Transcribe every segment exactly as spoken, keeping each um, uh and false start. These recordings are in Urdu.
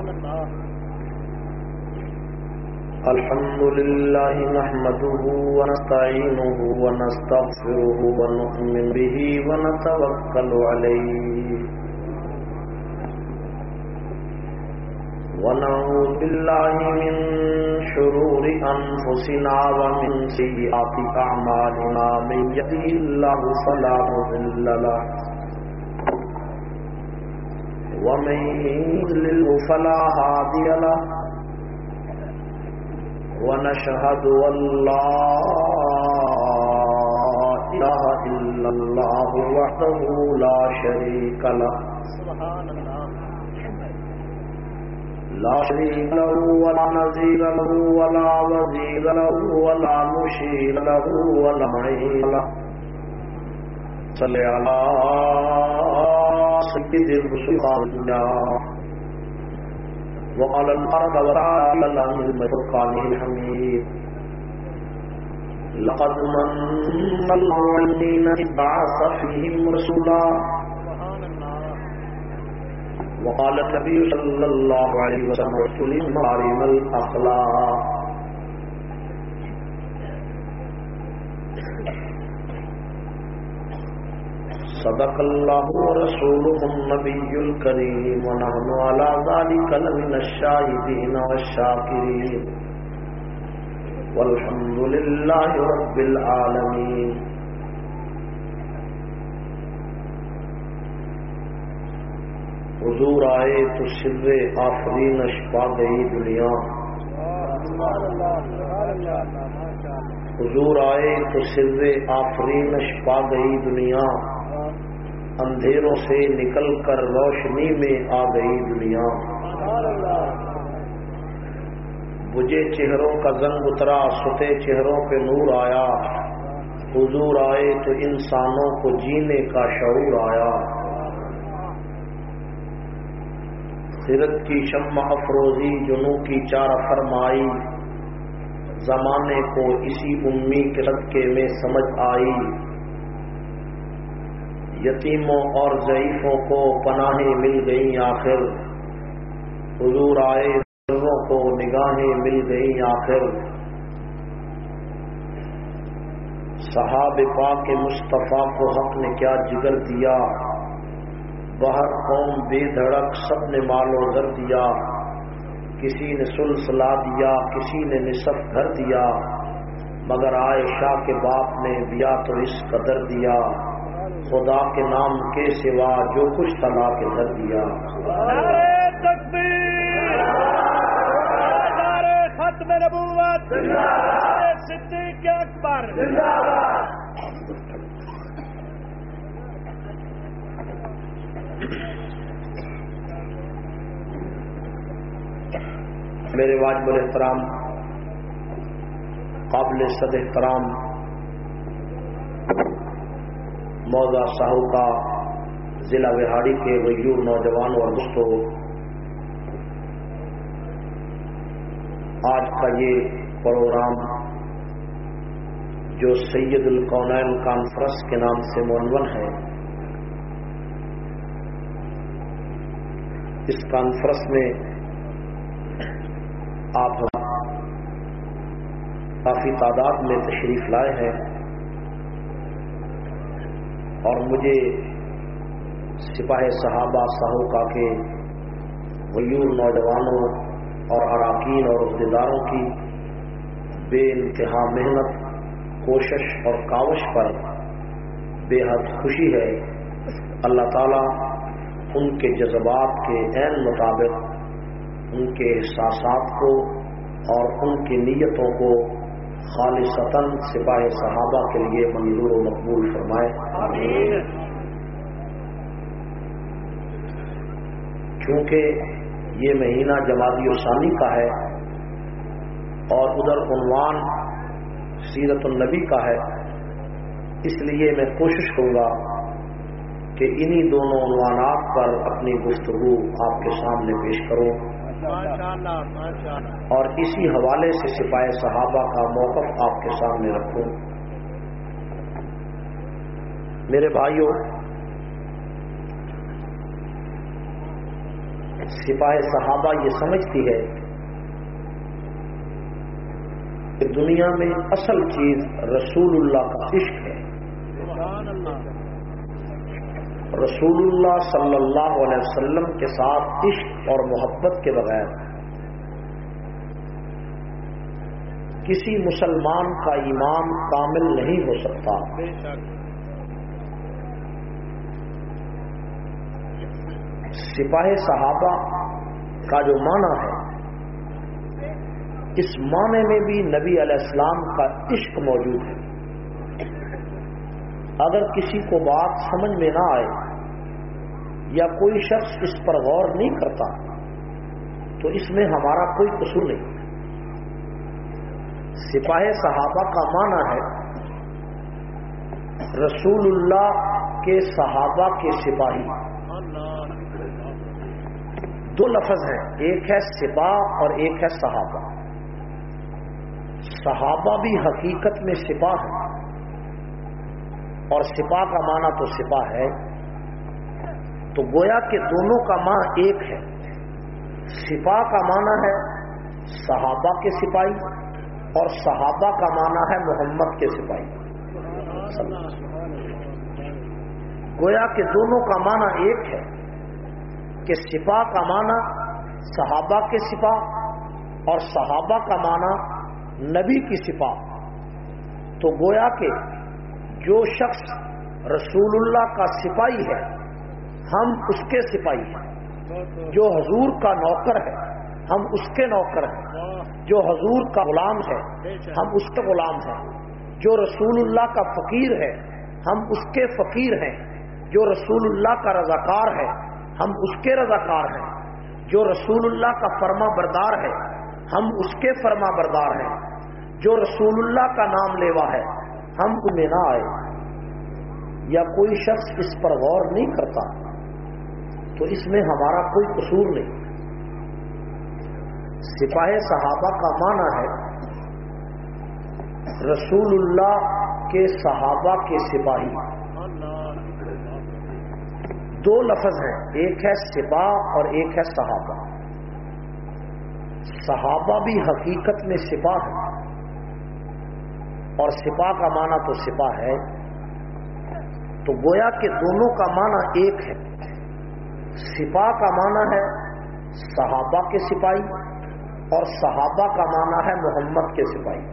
الحمد لله نحمده ونستعينه ونستغفره ونؤمن به ونتوكل عليه ونعوذ بالله من شرور أنفسنا ومن سيئات أعمالنا من يهده الله فلا مضل له ومن يضلل فلا هادي له ونشهد أن لا إله إلا الله وحده لا شريك له سبحان الله لا شريك له ولا نظير له ولا وزير له ولا مشير له ولا معين له صل على سيد الرسول وقال الأرض وتعالى الله المفرقانه الحميد لقد من الله الذين بعث فيهم رسولا وقال النبي صلى الله عليه وسلم رسول مكارم الأخلاق صدق الله ورسوله النبي الكريم ونحن على ذلك لمن الشاهدين والشاكرين والحمد لله رب العالمين. حضور آئے تو سر آفرین اشپا گئی دنیا، حضور آئے تو سر آفرین اشپا گئی دنیا، اندھیروں سے نکل کر روشنی میں آ گئی دنیا، بجھے چہروں کا زنگ اترا ستے چہروں پہ نور آیا، حضور آئے تو انسانوں کو جینے کا شعور آیا، خیرت کی شمع افروزی جنوں کی چارہ فرمائی، زمانے کو اسی امی کے صدقے میں سمجھ آئی، یتیموں اور ضعیفوں کو پناہیں مل گئیں آخر، حضور آئے لوگوں کو نگاہیں مل گئیں آخر، صحابہ پاک مصطفیٰ کو حق نے کیا جگر دیا، بہر قوم بے دھڑک سب نے مال و زر دیا، کسی نے سلسلہ دیا کسی نے نصف گھر دیا، مگر عائشہ کے باپ نے دیا تو اس قدر دیا، خدا کے نام کے سوا جو کچھ تلا کے دھر دیا۔ نعرہ تکبیر، نعرہ ختم نبوت، نعرہ صدیق اکبر، میرے واجب الاحترام قابل صد احترام موضع ساہو کا ضلع وہاڑی کے غیور نوجوانوں اور دوستوں، آج کا یہ پروگرام جو سید الکونین کانفرنس کے نام سے معنون ہے، اس کانفرنس میں آپ کافی تعداد میں تشریف لائے ہیں اور مجھے سپاہ صحابہ ساہوکا کے غیور نوجوانوں اور اراکین اور عہدیداروں کی بے انتہا محنت، کوشش اور کاوش پر بے حد خوشی ہے۔ اللہ تعالیٰ ان کے جذبات کے عین مطابق ان کے احساسات کو اور ان کی نیتوں کو خالصتاً سپاہ صحابہ کے لیے منظور و مقبول فرمائے، آمین۔ چونکہ یہ مہینہ جمادی الثانی کا ہے اور ادھر عنوان سیرت النبی کا ہے، اس لیے میں کوشش کروں گا کہ انہی دونوں عنوانات پر اپنی گفتگو آپ کے سامنے پیش کروں اور اسی حوالے سے سپاہ صحابہ کا موقف آپ کے سامنے رکھوں۔ میرے بھائیوں، سپاہ صحابہ یہ سمجھتی ہے کہ دنیا میں اصل چیز رسول اللہ کا عشق ہے. رسول اللہ صلی اللہ علیہ وسلم کے ساتھ عشق اور محبت کے بغیر کسی مسلمان کا ایمان کامل نہیں ہو سکتا. سپاہ صحابہ کا جو معنی ہے، اس معنی میں بھی نبی علیہ السلام کا عشق موجود ہے. اگر کسی کو بات سمجھ میں نہ آئے یا کوئی شخص اس پر غور نہیں کرتا تو اس میں ہمارا کوئی قصور نہیں. سپاہ صحابہ کا معنی ہے رسول اللہ کے صحابہ کے سپاہی. دو لفظ ہیں، ایک ہے سپاہ اور ایک ہے صحابہ. صحابہ بھی حقیقت میں سپاہ ہے، اور سپاہ کا معنی تو سپاہ ہے، تو گویا کہ دونوں کا معنی ایک ہے. سپاہ کا معنی ہے صحابہ کے سپاہی اور صحابہ کا معنی ہے محمد کے سپاہی. گویا کہ دونوں کا معنی ایک ہے کہ سپاہ کا معنی صحابہ کے سپاہ اور صحابہ کا معنی نبی کی سپاہ. تو گویا کہ جو شخص رسول اللہ کا سپاہی ہے ہم اس کے سپاہی ہیں، جو حضور کا نوکر ہے ہم اس کے نوکر ہیں، جو حضور کا غلام ہے ہم اس کے غلام ہیں، جو رسول اللہ کا فقیر ہے ہم اس کے فقیر ہیں، جو رسول اللہ کا رضاکار ہے ہم اس کے رضاکار ہیں، جو رسول اللہ کا فرما بردار ہے ہم اس کے فرما بردار ہیں، جو رسول اللہ کا نام لیوا ہے ہم انہیں نہ آئے یا کوئی شخص اس پر غور نہیں کرتا تو اس میں ہمارا کوئی قصور نہیں. سپاہ صحابہ کا معنی ہے رسول اللہ کے صحابہ کے سپاہی. دو لفظ ہیں، ایک ہے سپاہ اور ایک ہے صحابہ. صحابہ بھی حقیقت میں سپاہ ہے، اور سپاہ کا معنی تو سپاہ ہے، تو گویا کہ دونوں کا معنی ایک ہے. سپاہ کا معنی ہے صحابہ کے سپاہی اور صحابہ کا معنی ہے محمد کے سپاہی.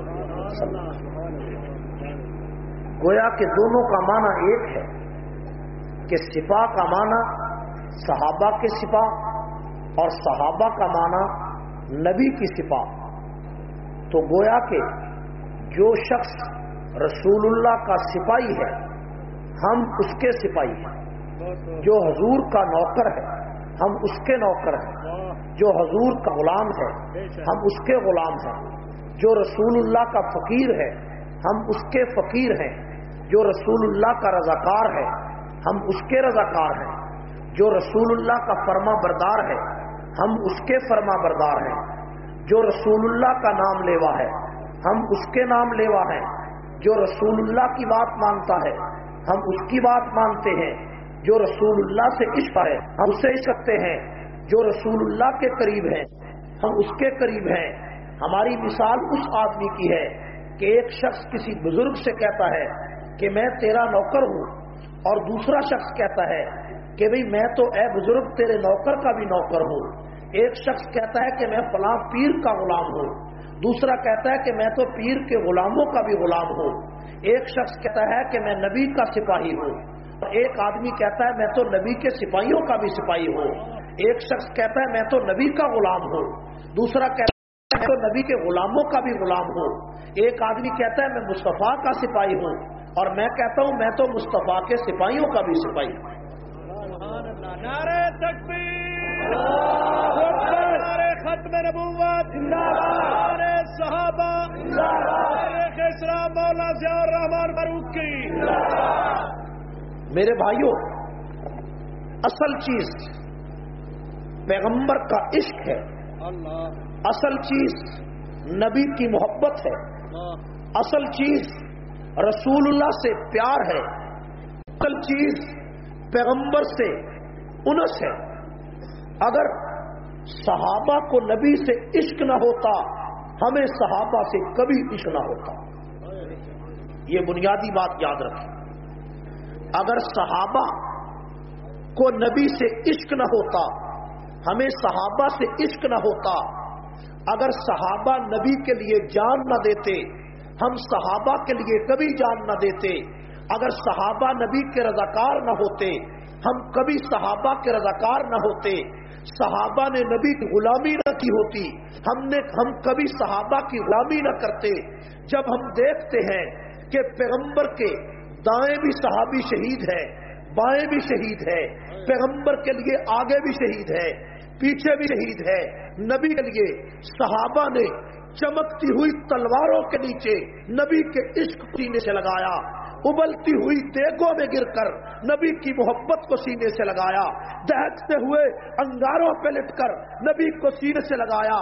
گویا کہ دونوں کا معنی ایک ہے کہ سپاہ کا معنی صحابہ کے سپاہ اور صحابہ کا معنی نبی کی سپاہ. تو گویا کہ جو شخص رسول اللہ کا سپاہی ہے ہم اس کے سپاہی ہیں، جو حضور کا نوکر ہے ہم اس کے نوکر ہیں، جو حضور کا غلام ہے ہم اس کے غلام ہیں، جو رسول اللہ کا فقیر ہے ہم اس کے فقیر ہیں، جو رسول اللہ کا رضاکار ہے ہم اس کے رضاکار ہیں، جو رسول اللہ کا فرما بردار ہے ہم اس کے فرما بردار ہیں، جو رسول اللہ کا نام لیوا ہے ہم اس کے نام لیوا ہیں، جو رسول اللہ کی بات مانتا ہے ہم اس کی بات مانتے ہیں، جو رسول اللہ سے عشق ہے ہم اسے عشق کرتے ہیں، جو رسول اللہ کے قریب ہیں ہم اس کے قریب ہیں. ہماری مثال اس آدمی کی ہے کہ ایک شخص کسی بزرگ سے کہتا ہے کہ میں تیرا نوکر ہوں، اور دوسرا شخص کہتا ہے کہ بھئی میں تو اے بزرگ تیرے نوکر کا بھی نوکر ہوں. ایک شخص کہتا ہے کہ میں فلاں پیر کا غلام ہوں، دوسرا کہتا ہے کہ میں تو پیر کے غلاموں کا بھی غلام ہوں. ایک شخص کہتا ہے کہ میں نبی کا سپاہی ہوں، ایک آدمی کہتا ہے میں تو نبی کے سپاہیوں کا بھی سپاہی ہوں. ایک شخص کہتا ہے میں تو نبی کا غلام ہوں، دوسرا کہتا ہے میں تو نبی کے غلاموں کا بھی غلام ہوں. ایک آدمی کہتا ہے میں مصطفیٰ کا سپاہی ہوں، اور میں کہتا ہوں میں تو مصطفیٰ کے سپاہیوں کا بھی سپاہی ہوں. نعرہ تکبیر، نعرہ ختم نبوت، نعرہ صحابہ، شیخ اسلام مولانا ضیاء الرحمان فاروق کی. میرے بھائیوں، اصل چیز پیغمبر کا عشق ہے، اصل چیز نبی کی محبت ہے، اصل چیز رسول اللہ سے پیار ہے، اصل چیز پیغمبر سے انس ہے. اگر صحابہ کو نبی سے عشق نہ ہوتا ہمیں صحابہ سے کبھی عشق نہ ہوتا. یہ بنیادی بات یاد رکھیں. اگر صحابہ کو نبی سے عشق نہ ہوتا ہمیں صحابہ سے عشق نہ ہوتا. اگر صحابہ نبی کے لیے جان نہ دیتے ہم صحابہ کے لیے کبھی جان نہ دیتے. اگر صحابہ نبی کے رضاکار نہ ہوتے ہم کبھی صحابہ کے رضاکار نہ ہوتے. صحابہ نے نبی کی غلامی نہ کی ہوتی ہم نے ہم کبھی صحابہ کی غلامی نہ کرتے. جب ہم دیکھتے ہیں کہ پیغمبر کے دائیں بھی صحابی شہید ہے, بائیں بھی شہید ہے, پیغمبر کے لیے آگے بھی شہید ہے, پیچھے بھی شہید ہے, نبی کے لیے صحابہ نے چمکتی ہوئی تلواروں کے نیچے نبی کے عشق سینے سے لگایا, ابلتی ہوئی دیگوں میں گر کر نبی کی محبت کو سینے سے لگایا, دہکتے ہوئے انگاروں پہ لٹ کر نبی کو سینے سے لگایا,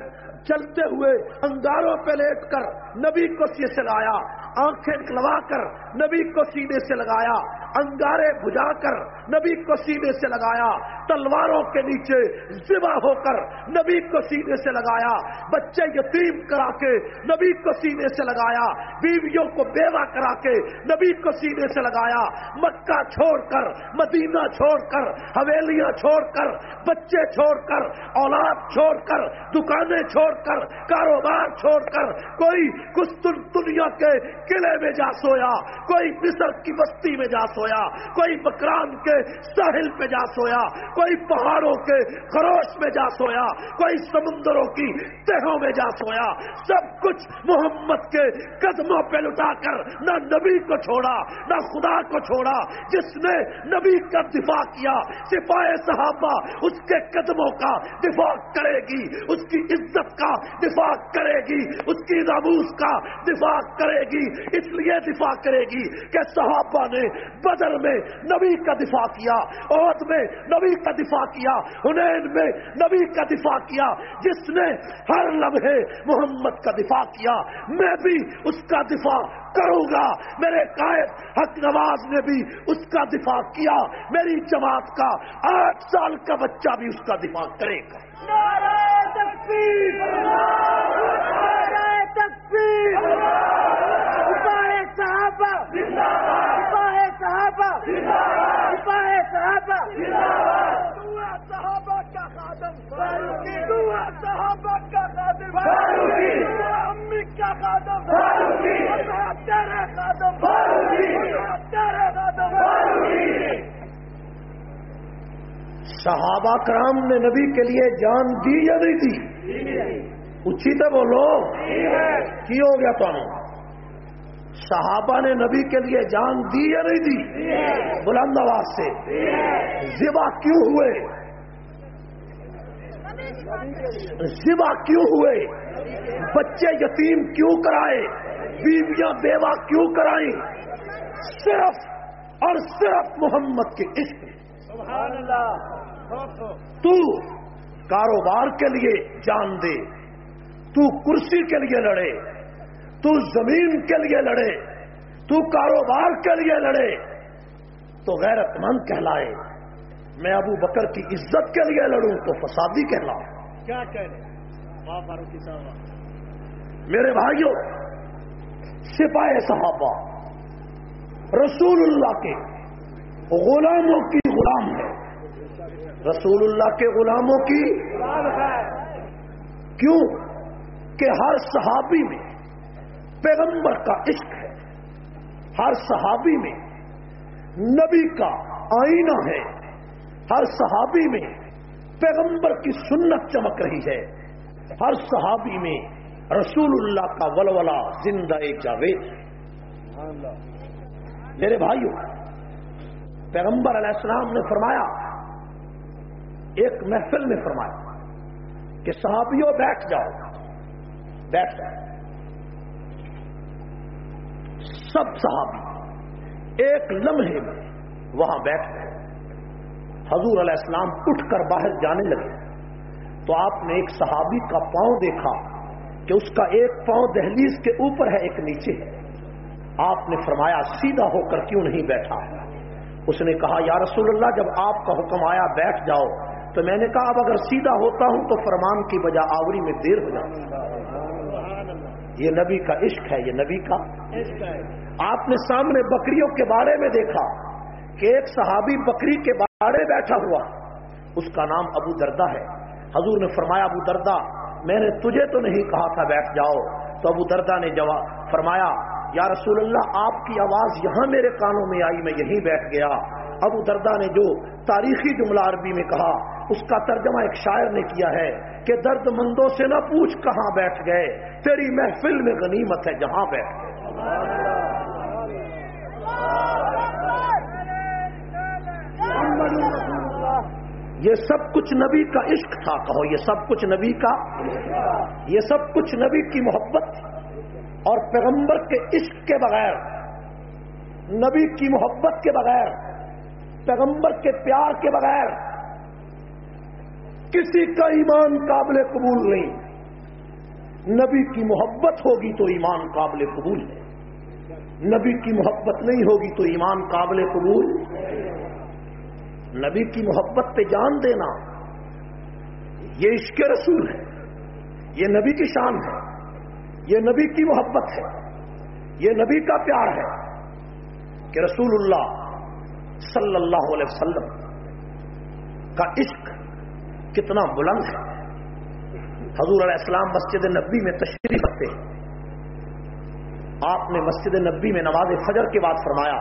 چلتے ہوئے انگاروں پہ لیٹ کر نبی کو سینے سے لگایا, آنکھیں نکلوا کر نبی کو سینے سے لگایا, انگارے بجھا کر نبی کو سینے سے لگایا, تلواروں کے نیچے ذبح ہو کر نبی کو سینے سے لگایا, بچے یتیم کرا کے نبی کو سینے سے لگایا, بیویوں کو بیوہ کرا کے نبی کو سینے سے لگایا, مکہ چھوڑ کر مدینہ چھوڑ کر حویلیاں چھوڑ کر بچے چھوڑ کر اولاد چھوڑ کر دکانیں چھوڑ کر کاروبار چھوڑ کر کوئی قسطن دنیا کے قلعے میں جا سویا, کوئی مصر کی بستی میں جا سویا, کوئی بکران کے ساحل پہ جا سویا, کوئی پہاڑوں کے خروش میں جا سویا, کوئی سمندروں کی تہوں میں جا سویا, سب کچھ محمد کے قدموں پہ لٹا کر نہ نبی کو چھوڑا نہ خدا کو چھوڑا. جس نے نبی کا دفاع کیا سپاہ صحابہ اس کے قدموں کا دفاع کرے گی, اس کی عزت کا دفاع کرے گی, اس کی ناموس کا دفاع کرے گی. اس لیے دفاع کرے گی کہ صحابہ نے بدر میں نبی کا دفاع کیا, احد میں نبی کا دفاع کیا, حنین میں نبی کا دفاع کیا. جس نے ہر لمحے محمد کا دفاع کیا میں بھی اس کا دفاع کروں گا. میرے قائد حق نواز نے بھی اس کا دفاع کیا, میری جماعت کا آٹھ سال کا بچہ بھی اس کا دفاع کرے گا. نعرہ تکبیر, نعرہ تکبیر, سپاہ صحابہ زندہ باد, سپاہ صحابہ زندہ باد, سپاہ صحابہ زندہ باد. دعا صحابہ کا خادم فاروقی, دعا صحابہ کا خادم فاروقی, امی کا خادم فاروقی, تیرے خادم فاروقی, تیرے خادم فاروقی. صحابہ کرام نے نبی کے لیے جان دی یا نہیں دی؟ اچھی تو بولو, کی ہو گیا تو صحابہ نے نبی کے لیے جان دی یا نہیں دی؟ بلند آواز سے. ذبح کیوں ہوئے؟ ذبح کیوں ہوئے؟ بچے یتیم کیوں کرائے؟ بیویاں بیوہ کیوں کرائیں؟ صرف اور صرف محمد کے عشق. سبحان اللہ. تو کاروبار کے لیے جان دے, تو کرسی کے لیے لڑے, تو زمین کے لیے لڑے, تو کاروبار کے لیے لڑے تو غیرت مند کہلائے. میں ابو بکر کی عزت کے لیے لڑوں تو فسادی کہلاؤں. کیا کہہ رہے واہ فاروقی صاحب. میرے بھائیوں, سپاہ صحابہ رسول اللہ کے غلاموں کی غلام ہے, رسول اللہ کے غلاموں کی. کیوں کہ ہر صحابی میں پیغمبر کا عشق ہے, ہر صحابی میں نبی کا آئینہ ہے, ہر صحابی میں پیغمبر کی سنت چمک رہی ہے, ہر صحابی میں رسول اللہ کا ولولہ زندہ جاوید. میرے بھائیوں, پیغمبر علیہ السلام نے فرمایا, ایک محفل میں فرمایا کہ صحابیوں بیٹھ جاؤ, بیٹھ جاؤ. سب صحابی ایک لمحے میں وہاں بیٹھ گئے. حضور علیہ السلام اٹھ کر باہر جانے لگے تو آپ نے ایک صحابی کا پاؤں دیکھا کہ اس کا ایک پاؤں دہلیز کے اوپر ہے, ایک نیچے ہے. آپ نے فرمایا سیدھا ہو کر کیوں نہیں بیٹھا؟ اس نے کہا یا رسول اللہ, جب آپ کا حکم آیا بیٹھ جاؤ تو میں نے کہا اب اگر سیدھا ہوتا ہوں تو فرمان کی بجا آوری میں دیر ہو جاتی. یہ نبی کا عشق ہے, یہ نبی کا عشق ہے. آپ نے سامنے بکریوں کے باڑے میں دیکھا کہ ایک صحابی بکری کے باڑے بیٹھا ہوا, اس کا نام ابو دردہ ہے. حضور نے فرمایا ابو دردہ میں نے تجھے تو نہیں کہا تھا بیٹھ جاؤ. تو ابو دردہ نے جواب فرمایا یا رسول اللہ آپ کی آواز یہاں میرے کانوں میں آئی, میں یہیں بیٹھ گیا. ابو دردہ نے جو تاریخی جملہ عربی میں کہا اس کا ترجمہ ایک شاعر نے کیا ہے کہ درد مندوں سے نہ پوچھ کہاں بیٹھ گئے, تیری محفل میں غنیمت ہے جہاں بیٹھ گئے. یہ سب کچھ نبی کا عشق تھا. کہو یہ سب کچھ نبی کا, یہ سب کچھ نبی کی محبت تھی. اور پیغمبر کے عشق کے بغیر, نبی کی محبت کے بغیر, پیغمبر کے پیار کے بغیر کسی کا ایمان قابل قبول نہیں. نبی کی محبت ہوگی تو ایمان قابل قبول ہے, نبی کی محبت نہیں ہوگی تو ایمان قابل قبول. نبی کی محبت پہ جان دینا یہ عشق رسول ہے, یہ نبی کی شان ہے, یہ نبی کی محبت ہے, یہ نبی کا پیار ہے کہ رسول اللہ صلی اللہ علیہ وسلم کا عشق کتنا بلند ہے. حضور علیہ السلام مسجد نبی میں تشریف رکھتے ہیں. آپ نے مسجد نبی میں نماز فجر کے بعد فرمایا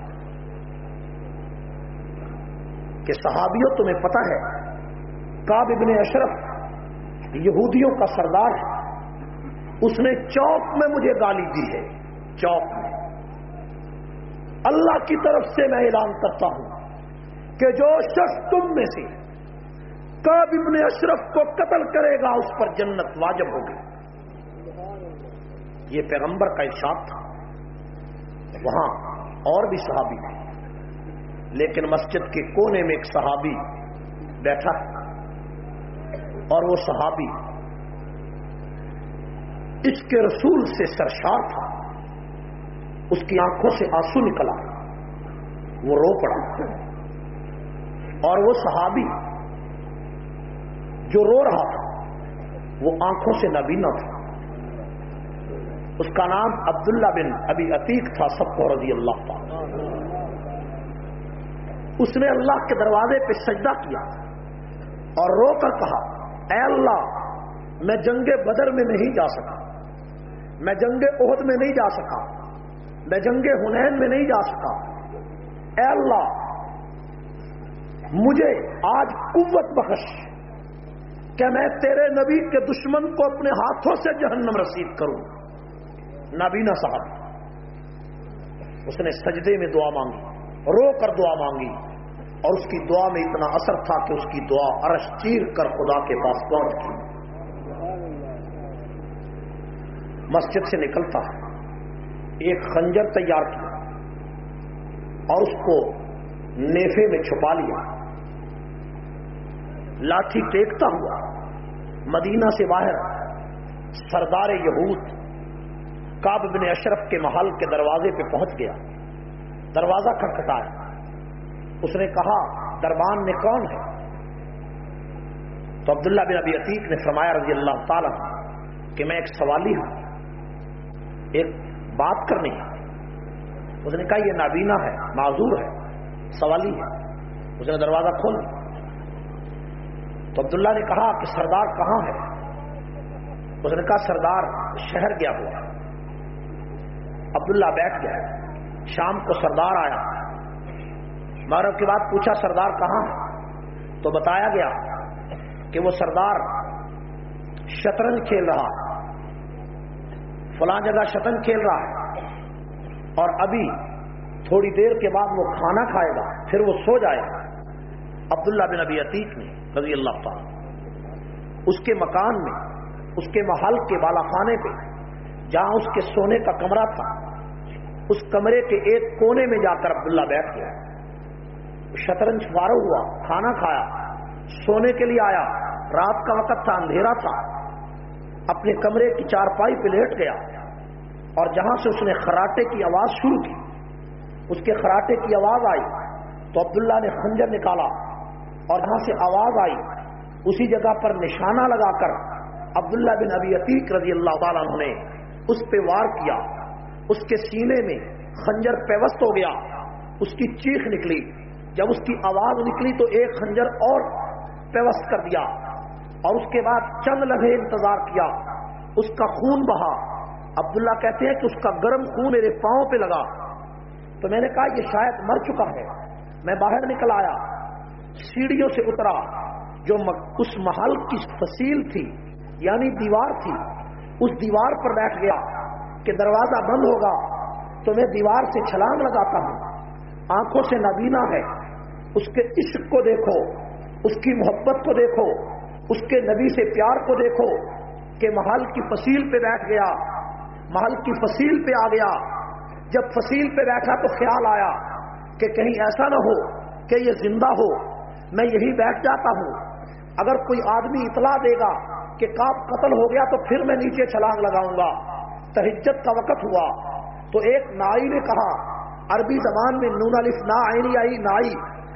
کہ صحابیوں تمہیں پتہ ہے کعب ابن اشرف یہودیوں کا سردار ہے, اس نے چوک میں مجھے گالی دی ہے. چوک میں اللہ کی طرف سے میں اعلان کرتا ہوں کہ جو شخص تم میں سے کعب ابن اشرف کو قتل کرے گا اس پر جنت واجب ہوگی. یہ پیغمبر کا ارشاد تھا. وہاں اور بھی صحابی تھے, لیکن مسجد کے کونے میں ایک صحابی بیٹھا اور وہ صحابی اس کے رسول سے سرشار تھا. اس کی آنکھوں سے آنسو نکلا, وہ رو پڑا. اور وہ صحابی جو رو رہا تھا وہ آنکھوں سے نابینا تھا. اس کا نام عبداللہ بن ابی عتیق تھا, سب کو رضی اللہ تعالی. اس نے اللہ کے دروازے پہ سجدہ کیا اور رو کر کہا اے اللہ میں جنگ بدر میں نہیں جا سکا, میں جنگ احد میں نہیں جا سکا, میں جنگ حنین میں نہیں جا سکا. اے اللہ مجھے آج قوت بخش کہ میں تیرے نبی کے دشمن کو اپنے ہاتھوں سے جہنم رسید کروں. نابینا صاحب اس نے سجدے میں دعا مانگی, رو کر دعا مانگی, اور اس کی دعا میں اتنا اثر تھا کہ اس کی دعا عرش چیر کر خدا کے پاس پہنچ گئی. مسجد سے نکلتا ایک خنجر تیار کیا اور اس کو نیفے میں چھپا لیا. لاٹھی ٹیکتا ہوا مدینہ سے باہر سردار یہود کعب بن اشرف کے محل کے دروازے پہ پہنچ گیا. دروازہ کھٹکھٹایا. اس نے کہا دربان میں کون ہے؟ تو عبداللہ بن ابی عتیق نے فرمایا رضی اللہ تعالی کہ میں ایک سوالی ہوں, ایک بات کرنی ہے. اس نے کہا یہ نابینا ہے, معذور ہے, سوالی ہے. اس نے دروازہ کھول دیا. تو عبداللہ نے کہا کہ سردار کہاں ہے؟ اس نے کہا سردار شہر گیا ہوا. عبداللہ بیٹھ گیا. شام کو سردار آیا, مغرب کے بعد پوچھا سردار کہاں ہے؟ تو بتایا گیا کہ وہ سردار شطرنج کھیل رہا ہے, فلاں جگہ شطرنج کھیل رہا ہے, اور ابھی تھوڑی دیر کے بعد وہ کھانا کھائے گا, پھر وہ سو جائے گا. عبداللہ بن ابی عتیق نے رضی اللہ تعالی اس کے مکان میں, اس کے محل کے بالا خانے پہ جہاں اس کے سونے کا کمرہ تھا, اس کمرے کے ایک کونے میں جا کر عبداللہ بیٹھ گیا. شطرنج فارغ ہوا, کھانا کھایا, سونے کے لیے آیا. رات کا وقت تھا, اندھیرا تھا. اپنے کمرے کی چارپائی پہ لیٹ گیا اور جہاں سے اس نے خراٹے کی آواز شروع کی, اس کے خراٹے کی آواز آئی تو عبداللہ نے خنجر نکالا, اور جہاں سے آواز آئی اسی جگہ پر نشانہ لگا کر عبداللہ بن ابی عتیق رضی اللہ تعالیٰ عنہ نے اس پہ وار کیا. اس کے سینے میں خنجر پیوست ہو گیا, اس کی چیخ نکلی. جب اس کی آواز نکلی تو ایک خنجر اور پیوست کر دیا, اور اس کے بعد چند لمحے انتظار کیا. اس کا خون بہا. عبداللہ کہتے ہیں کہ اس کا گرم خون میرے پاؤں پہ لگا, تو میں نے کہا یہ شاید مر چکا ہے. میں باہر نکل آیا, سیڑھیوں سے اترا, جو اس محل کی فصیل تھی یعنی دیوار تھی, اس دیوار پر بیٹھ گیا کہ دروازہ بند ہوگا تو میں دیوار سے چھلانگ لگاتا ہوں. آنکھوں سے نابینا ہے, اس کے عشق کو دیکھو, اس کی محبت کو دیکھو, اس کے نبی سے پیار کو دیکھو کہ محل کی فصیل پہ بیٹھ گیا, محل کی فصیل پہ آ گیا. جب فصیل پہ بیٹھا تو خیال آیا کہ کہیں ایسا نہ ہو کہ یہ زندہ ہو, میں یہی بیٹھ جاتا ہوں. اگر کوئی آدمی اطلاع دے گا کہ کاپ قتل ہو گیا تو پھر میں نیچے چھلانگ لگاؤں گا. تہجد کا وقت ہوا تو ایک نائی نے کہا, عربی زبان میں نون الف نا عینی آئی نائی,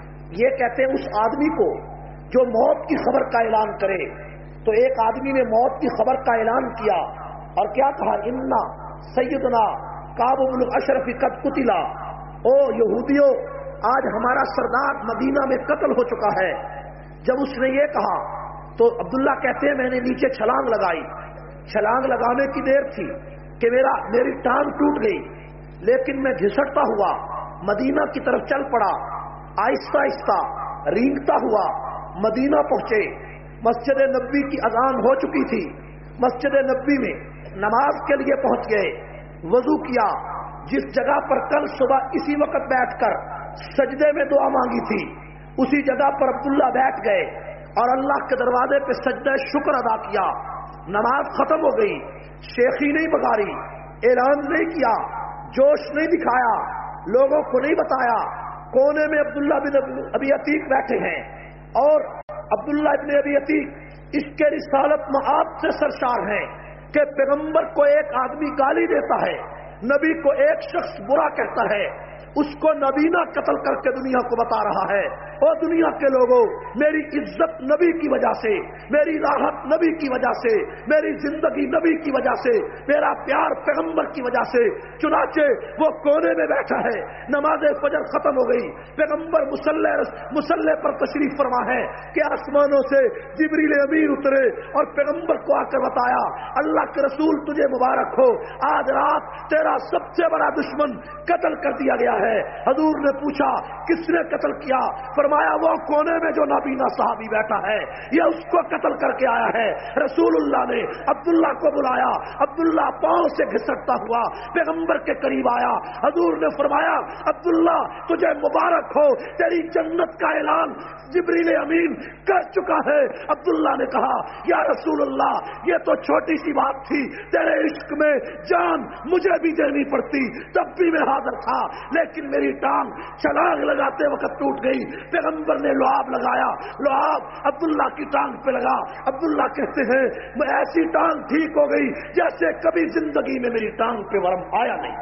یہ کہتے ہیں اس آدمی کو جو موت کی خبر کا اعلان کرے. تو ایک آدمی نے موت کی خبر کا اعلان کیا اور کیا کہا, انا سیدنا کعب بن اشرف قد قتلا, او یہودیوں آج ہمارا سردار مدینہ میں قتل ہو چکا ہے. جب اس نے یہ کہا تو عبداللہ کہتے ہیں میں نے نیچے چھلانگ لگائی. چھلانگ لگانے کی دیر تھی کہ میرا میری ٹانگ ٹوٹ گئی, لیکن میں گھسٹتا ہوا مدینہ کی طرف چل پڑا. آہستہ آہستہ رینگتا ہوا مدینہ پہنچے. مسجد نبوی کی اذان ہو چکی تھی. مسجد نبوی میں نماز کے لیے پہنچ گئے. وضو کیا, جس جگہ پر کل صبح اسی وقت بیٹھ کر سجدے میں دعا مانگی تھی اسی جگہ پر عبداللہ بیٹھ گئے اور اللہ کے دروازے پہ سجدہ شکر ادا کیا. نماز ختم ہو گئی, شیخی نہیں بگاری, اعلان نہیں کیا, جوش نہیں دکھایا, لوگوں کو نہیں بتایا. کونے میں عبداللہ بن ابی عتیق بیٹھے ہیں اور عبداللہ ابن ابی عتیق اس کے رسالت معاد سے سرشار ہیں کہ پیغمبر کو ایک آدمی گالی دیتا ہے, نبی کو ایک شخص برا کہتا ہے, اس کو نبینا قتل کر کے دنیا کو بتا رہا ہے, او دنیا کے لوگوں میری عزت نبی کی وجہ سے, میری راحت نبی کی وجہ سے, میری زندگی نبی کی وجہ سے, میرا پیار پیغمبر کی وجہ سے. چنانچہ وہ کونے میں بیٹھا ہے, نماز فجر ختم ہو گئی, پیغمبر مسلح مسلح پر تشریف فرما ہے کہ آسمانوں سے جبریل امین اترے اور پیغمبر کو آ کر بتایا, اللہ کے رسول تجھے مبارک ہو, آج رات تیرا سب سے بڑا دشمن قتل کر دیا گیا ہے. حضور نے پوچھا کس نے قتل کیا؟ فرمایا وہ کونے میں جو نابینا صحابی بیٹھا ہے یہ اس کو قتل کر کے آیا ہے. رسول اللہ نے عبداللہ کو بلایا, عبداللہ پاؤں سے گھسٹتا ہوا پیغمبر کے قریب آیا. حضور نے فرمایا عبداللہ تجھے مبارک ہو, تیری جنت کا اعلان جبریل امین کر چکا ہے. عبداللہ نے کہا یا رسول اللہ یہ تو چھوٹی سی بات تھی, تیرے عشق میں جان مجھے بھی دینی پڑتی, تب بھی میں حاضر تھا, لیکن میری ٹانگ چھلانگ لگاتے وقت ٹوٹ گئی. پیغمبر نے لعاب لگایا, لعاب عبداللہ کی ٹانگ پہ لگا. عبداللہ کہتے ہیں میں ایسی ٹانگ ٹھیک ہو گئی جیسے کبھی زندگی میں میری ٹانگ پہ ورم آیا نہیں.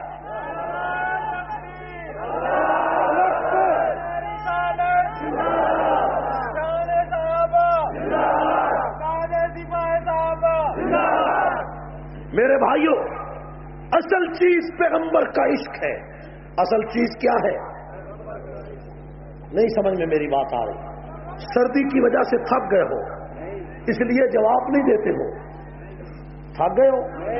میرے بھائیوں اصل چیز پیغمبر کا عشق ہے. اصل چیز کیا ہے؟ نہیں سمجھ میں میری بات آ رہی. سردی کی وجہ سے تھک گئے ہو اس لیے جواب نہیں دیتے ہو. تھک گئے ہو؟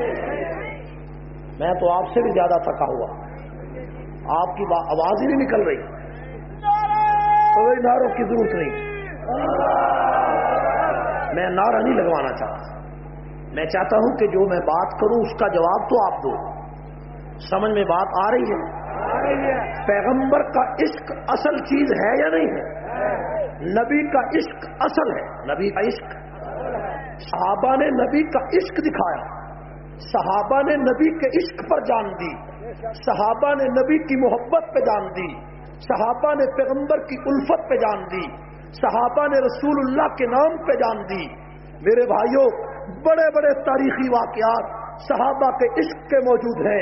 میں تو آپ سے بھی زیادہ تھکا ہوا, آپ کی آواز ہی نہیں نکل رہی. کوئی نعروں کی ضرورت نہیں, میں نعرہ نہیں لگوانا چاہتا. میں چاہتا ہوں کہ جو میں بات کروں اس کا جواب تو آپ دو. سمجھ میں بات آ رہی ہے؟ پیغمبر کا عشق اصل چیز ہے یا نہیں ہے؟ نبی کا عشق اصل ہے. نبی کا عشق, صحابہ نے نبی کا عشق دکھایا, صحابہ نے نبی کے عشق پر جان دی, صحابہ نے نبی کی محبت پہ جان دی, صحابہ نے پیغمبر کی الفت پہ جان دی, صحابہ نے رسول اللہ کے نام پہ جان دی. میرے بھائیوں بڑے بڑے تاریخی واقعات صحابہ کے عشق کے موجود ہیں.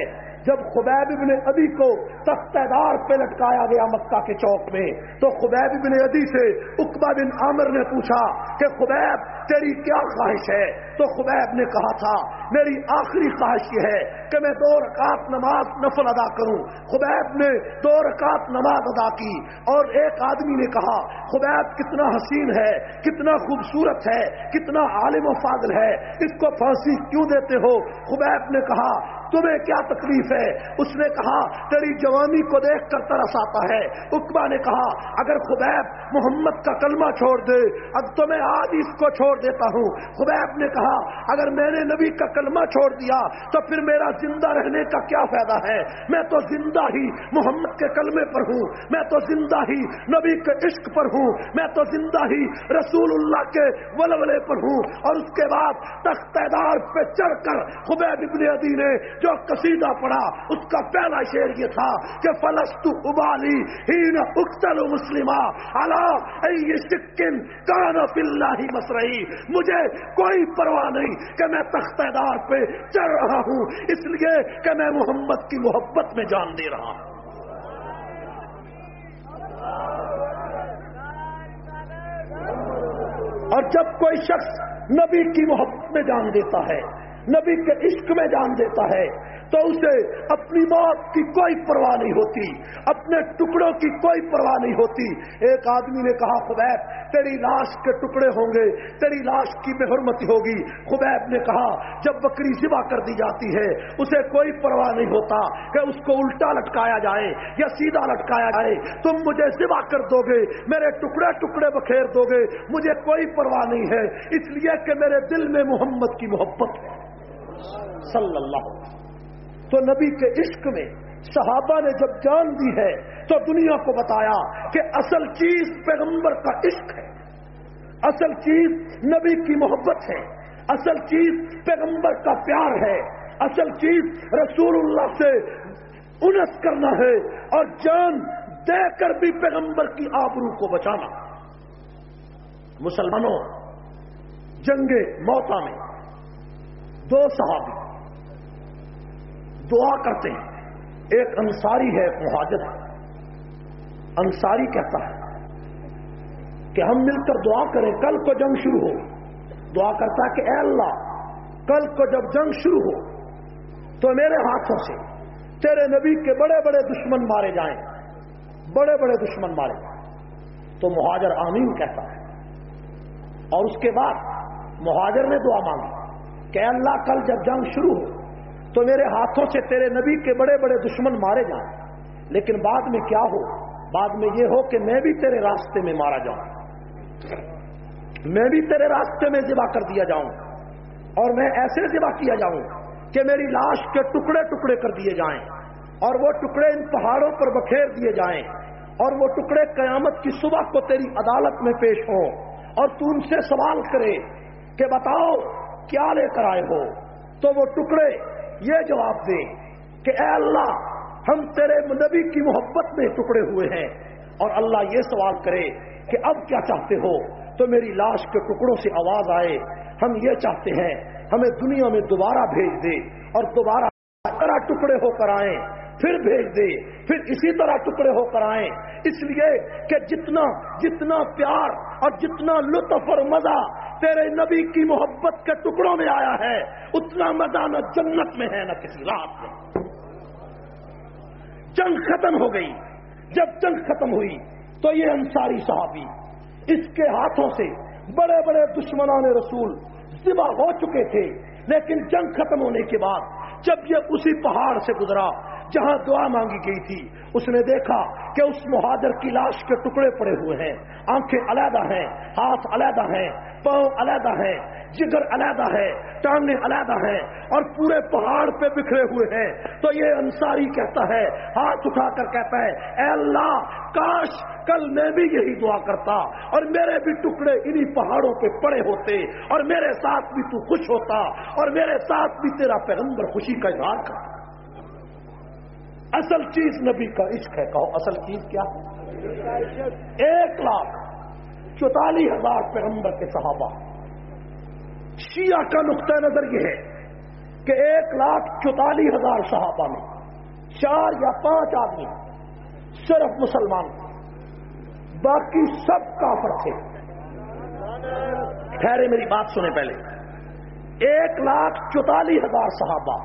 جب خبیب ابن عدی کو تختہ دار پہ لٹکایا گیا مکہ کے چوک میں، تو خبیب ابن عدی سے عقبہ بن عامر نے پوچھا کہ خبیب تیری کیا خواہش ہے؟ تو خبیب نے کہا تھا میری آخری خواہش یہ ہے کہ میں دو رکعت نماز نفل ادا کروں۔ خبیب نے دو رکعت نماز ادا کی، اور ایک آدمی نے کہا خبیب کتنا حسین ہے، کتنا خوبصورت ہے، کتنا عالم و فاضل ہے، اس کو پھانسی کیوں دیتے ہو؟ خبیب نے کہا تمہیں کیا تکلیف ہے؟ اس نے کہا تیری جوانی کو دیکھ کر ترس آتا ہے۔ عقبہ نے کہا اگر خبیب محمد کا کلمہ چھوڑ دے اب تو میں آج اس کو چھوڑ دیتا ہوں۔ خبیب نے کہا اگر میں نے نبی کا کلمہ چھوڑ دیا تو پھر میرا زندہ رہنے کا کیا فائدہ ہے؟ میں تو زندہ ہی محمد کے کلمے پر ہوں، میں تو زندہ ہی نبی کے عشق پر ہوں، میں تو زندہ ہی رسول اللہ کے ولولے پر ہوں۔ اور اس کے بعد تختہ دار پہ چڑھ کر خبیب ابن عدی نے جو قصیدہ پڑھا اس کا پہلا شعر یہ تھا کہ فلست ابالی حین اقتل مسلما علی ای شکن کان فی اللہ مسرعی، مجھے کوئی پرواہ نہیں کہ میں تختہ دار پہ چڑھ رہا ہوں اس لیے کہ میں محمد کی محبت میں جان دے رہا ہوں۔ اور جب کوئی شخص نبی کی محبت میں جان دیتا ہے، نبی کے عشق میں جان دیتا ہے، تو اسے اپنی موت کی کوئی پرواہ نہیں ہوتی، اپنے ٹکڑوں کی کوئی پرواہ نہیں ہوتی۔ ایک آدمی نے کہا خبیب تیری لاش کے ٹکڑے ہوں گے، تیری لاش کی بے حرمتی ہوگی۔ خبیب نے کہا جب بکری ذبح کر دی جاتی ہے اسے کوئی پرواہ نہیں ہوتا کہ اس کو الٹا لٹکایا جائے یا سیدھا لٹکایا جائے، تم مجھے ذبح کر دو گے، میرے ٹکڑے ٹکڑے بکھیر دو گے، مجھے کوئی پرواہ نہیں ہے، اس لیے کہ میرے دل میں محمد کی محبت ہے صلی اللہ علیہ وسلم۔ تو نبی کے عشق میں صحابہ نے جب جان دی ہے تو دنیا کو بتایا کہ اصل چیز پیغمبر کا عشق ہے، اصل چیز نبی کی محبت ہے، اصل چیز پیغمبر کا پیار ہے، اصل چیز رسول اللہ سے انس کرنا ہے اور جان دے کر بھی پیغمبر کی آبرو کو بچانا۔ مسلمانوں، جنگ موتا میں دو صحابی دعا کرتے ہیں، ایک انصاری ہے ایک مہاجر ہے۔ انصاری کہتا ہے کہ ہم مل کر دعا کریں کل کو جنگ شروع ہو، دعا کرتا ہے کہ اے اللہ کل کو جب جنگ شروع ہو تو میرے ہاتھوں سے تیرے نبی کے بڑے بڑے دشمن مارے جائیں، بڑے بڑے دشمن مارے جائیں۔ تو مہاجر آمین کہتا ہے، اور اس کے بعد مہاجر نے دعا مانگی کہ اے اللہ کل جب جنگ شروع ہو تو میرے ہاتھوں سے تیرے نبی کے بڑے بڑے دشمن مارے جائیں، لیکن بعد میں کیا ہو؟ بعد میں یہ ہو کہ میں بھی تیرے راستے میں مارا جاؤں، میں بھی تیرے راستے میں ذبح کر دیا جاؤں، اور میں ایسے ذبح کیا جاؤں کہ میری لاش کے ٹکڑے ٹکڑے کر دیے جائیں، اور وہ ٹکڑے ان پہاڑوں پر بکھیر دیے جائیں، اور وہ ٹکڑے قیامت کی صبح کو تیری عدالت میں پیش ہوں، اور تو ان سے سوال کرے کہ بتاؤ کیا لے کر آئے ہو، تو وہ ٹکڑے یہ جواب دے کہ اے اللہ ہم تیرے نبی کی محبت میں ٹکڑے ہوئے ہیں، اور اللہ یہ سوال کرے کہ اب کیا چاہتے ہو، تو میری لاش کے ٹکڑوں سے آواز آئے ہم یہ چاہتے ہیں ہمیں دنیا میں دوبارہ بھیج دے، اور دوبارہ طرح ٹکڑے ہو کر آئیں، پھر بھیج دے، پھر اسی طرح ٹکڑے ہو کر آئیں، اس لیے کہ جتنا جتنا پیار اور جتنا لطف اور مزہ تیرے نبی کی محبت کے ٹکڑوں میں آیا ہے اتنا مزہ نہ جنت میں ہے نہ کسی رات میں۔ جنگ ختم ہو گئی، جب جنگ ختم ہوئی تو یہ انصاری صحابی اس کے ہاتھوں سے بڑے بڑے دشمنان رسول ذبح ہو چکے تھے، لیکن جنگ ختم ہونے کے بعد جب یہ اسی پہاڑ سے گزرا جہاں دعا مانگی گئی تھی، اس نے دیکھا کہ اس مہاجر کی لاش کے ٹکڑے پڑے ہوئے ہیں، آنکھیں علیحدہ ہیں، ہاتھ علیحدہ ہیں، پاؤں علیحدہ ہیں، جگر علیحدہ ہے، ٹانگیں علیحدہ ہیں، اور پورے پہاڑ پہ بکھرے ہوئے ہیں۔ تو یہ انصاری کہتا ہے، ہاتھ اٹھا کر کہتا ہے اے اللہ کاش کل میں بھی یہی دعا کرتا اور میرے بھی ٹکڑے انہی پہاڑوں پہ پڑے ہوتے، اور میرے ساتھ بھی تو خوش ہوتا، اور میرے ساتھ بھی تیرا پیغمبر خوشی کا اظہار کرتا۔ اصل چیز نبی کا عشق ہے۔ کہو اصل چیز کیا ہے؟ ایک لاکھ چوتالیس ہزار پیغمبر کے صحابہ۔ شیعہ کا نقطہ نظر یہ ہے کہ ایک لاکھ چوتالیس ہزار صحابہ میں چار یا پانچ آدمی صرف مسلمان تھے، باقی سب کافر تھے۔ ٹھہرے میری بات سنیں پہلے۔ ایک لاکھ چوتالیس ہزار صحابہ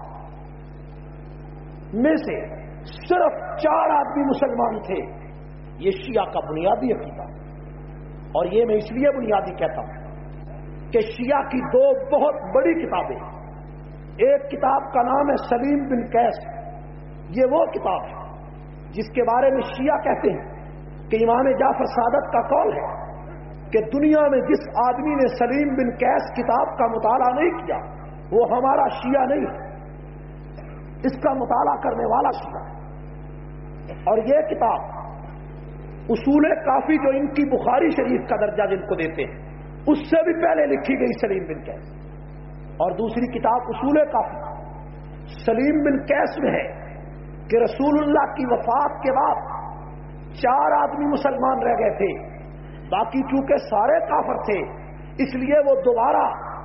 میں سے صرف چار آدمی مسلمان تھے۔ یہ شیعہ کا بنیادی عقیدہ، اور یہ میں اس لیے بنیادی کہتا ہوں کہ شیعہ کی دو بہت بڑی کتابیں، ایک کتاب کا نام ہے سلیم بن قیس، یہ وہ کتاب ہے جس کے بارے میں شیعہ کہتے ہیں کہ امام جعفر صادق کا قول ہے کہ دنیا میں جس آدمی نے سلیم بن قیس کتاب کا مطالعہ نہیں کیا وہ ہمارا شیعہ نہیں ہے، اس کا مطالعہ کرنے والا شیعہ ہے۔ اور یہ کتاب اصول کافی جو ان کی بخاری شریف کا درجہ جن کو دیتے ہیں اس سے بھی پہلے لکھی گئی سلیم بن قیس، اور دوسری کتاب اصول کافی سلیم بن قیس میں ہے کہ رسول اللہ کی وفات کے بعد چار آدمی مسلمان رہ گئے تھے، باقی چونکہ سارے کافر تھے اس لیے وہ دوبارہ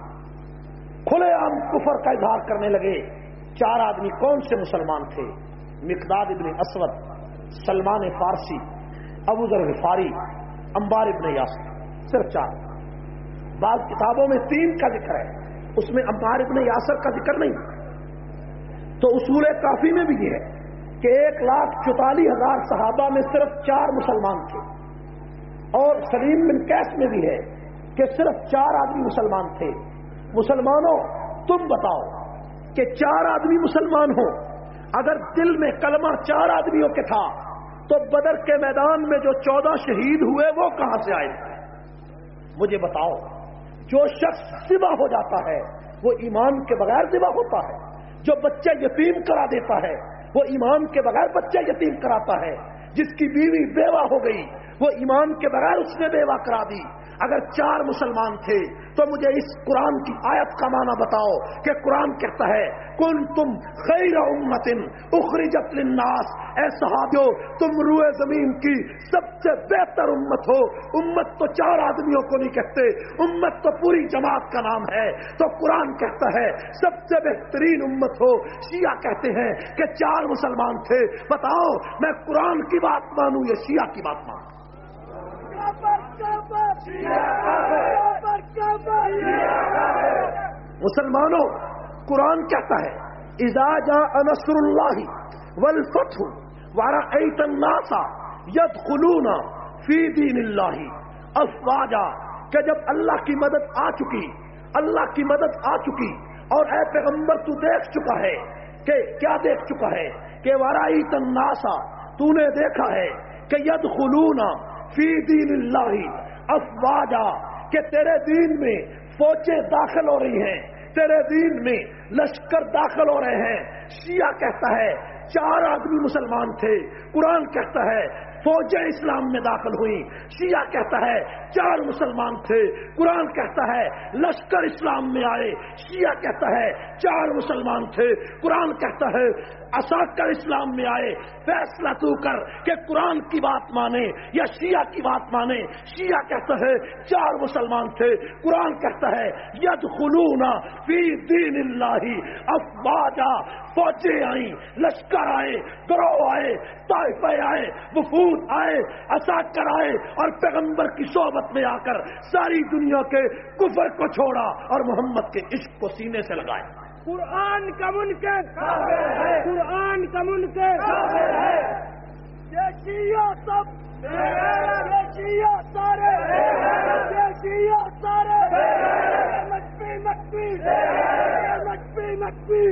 کھلے عام کفر کا اظہار کرنے لگے۔ چار آدمی کون سے مسلمان تھے؟ مقداد ابن اسود، سلمان فارسی، ابو ذر غفاری، عمار ابن یاسر، صرف چار۔ بعض کتابوں میں تین کا ذکر ہے، اس میں عمار ابن یاسر کا ذکر نہیں۔ تو اصول کافی میں بھی یہ ہے کہ ایک لاکھ چوتالیس ہزار صحابہ میں صرف چار مسلمان تھے، اور سلیم بن قیس میں بھی ہے کہ صرف چار آدمی مسلمان تھے۔ مسلمانوں تم بتاؤ کہ چار آدمی مسلمان ہو، اگر دل میں کلمہ چار آدمیوں کے تھا تو بدر کے میدان میں جو چودہ شہید ہوئے وہ کہاں سے آئے؟ مجھے بتاؤ۔ جو شخص ذبح ہو جاتا ہے وہ ایمان کے بغیر ذبح ہوتا ہے، جو بچہ یتیم کرا دیتا ہے وہ ایمان کے بغیر بچہ یتیم کراتا ہے، جس کی بیوی بیوہ ہو گئی وہ ایمان کے بغیر اس نے بیوہ کرا دی۔ اگر چار مسلمان تھے تو مجھے اس قرآن کی آیت کا معنی بتاؤ کہ قرآن کہتا ہے کنتم خیر امت اخرجت للناس، اے صحابیو تم روئے زمین کی سب سے بہتر امت ہو۔ امت تو چار آدمیوں کو نہیں کہتے، امت تو پوری جماعت کا نام ہے۔ تو قرآن کہتا ہے سب سے بہترین امت ہو، شیعہ کہتے ہیں کہ چار مسلمان تھے۔ بتاؤ میں قرآن کی بات مانوں یا شیعہ کی بات مانوں؟ مسلمانوں قرآن کہتا ہے اذا جاء نصر اللہ والفتح ورأیت الناس یدخلون فی دین اللہ افواجا، کہ جب اللہ کی مدد آ چکی، اللہ کی مدد آ چکی اور اے پیغمبر تو دیکھ چکا ہے کہ کیا دیکھ چکا ہے کہ ورأیت الناس، تو نے دیکھا ہے کہ یدخلون فی دین اللہ افواجا، کہ تیرے دین میں فوجیں داخل ہو رہی ہیں، تیرے دین میں لشکر داخل ہو رہے ہیں۔ شیعہ کہتا ہے چار آدمی مسلمان تھے، قرآن کہتا ہے فوجیں اسلام میں داخل ہوئی۔ شیعہ کہتا ہے چار مسلمان تھے، قرآن کہتا ہے لشکر اسلام میں آئے۔ شیعہ کہتا ہے چار مسلمان تھے، قرآن کہتا ہے عساکر اسلام میں آئے۔ فیصلہ تو کر کہ قرآن کی بات مانے یا شیعہ کی بات مانے۔ شیعہ کہتا ہے چار مسلمان تھے، قرآن کہتا ہے یدخلون فی دین اللہ افواجا، فوجیں آئیں، لشکر آئے، گروہ آئے، طائفے آئے، وفود آئے، عساکر آئے، اور پیغمبر کی صحبت میں آ کر ساری دنیا کے کفر کو چھوڑا اور محمد کے عشق کو سینے سے لگائے۔ قرآن کا منکر ہے، قرآن کا منکر ہے، یہ شیعہ سب، یہ شیعہ سارے، یہ شیعہ سارے، مکفی مکفی مکفی مکفی۔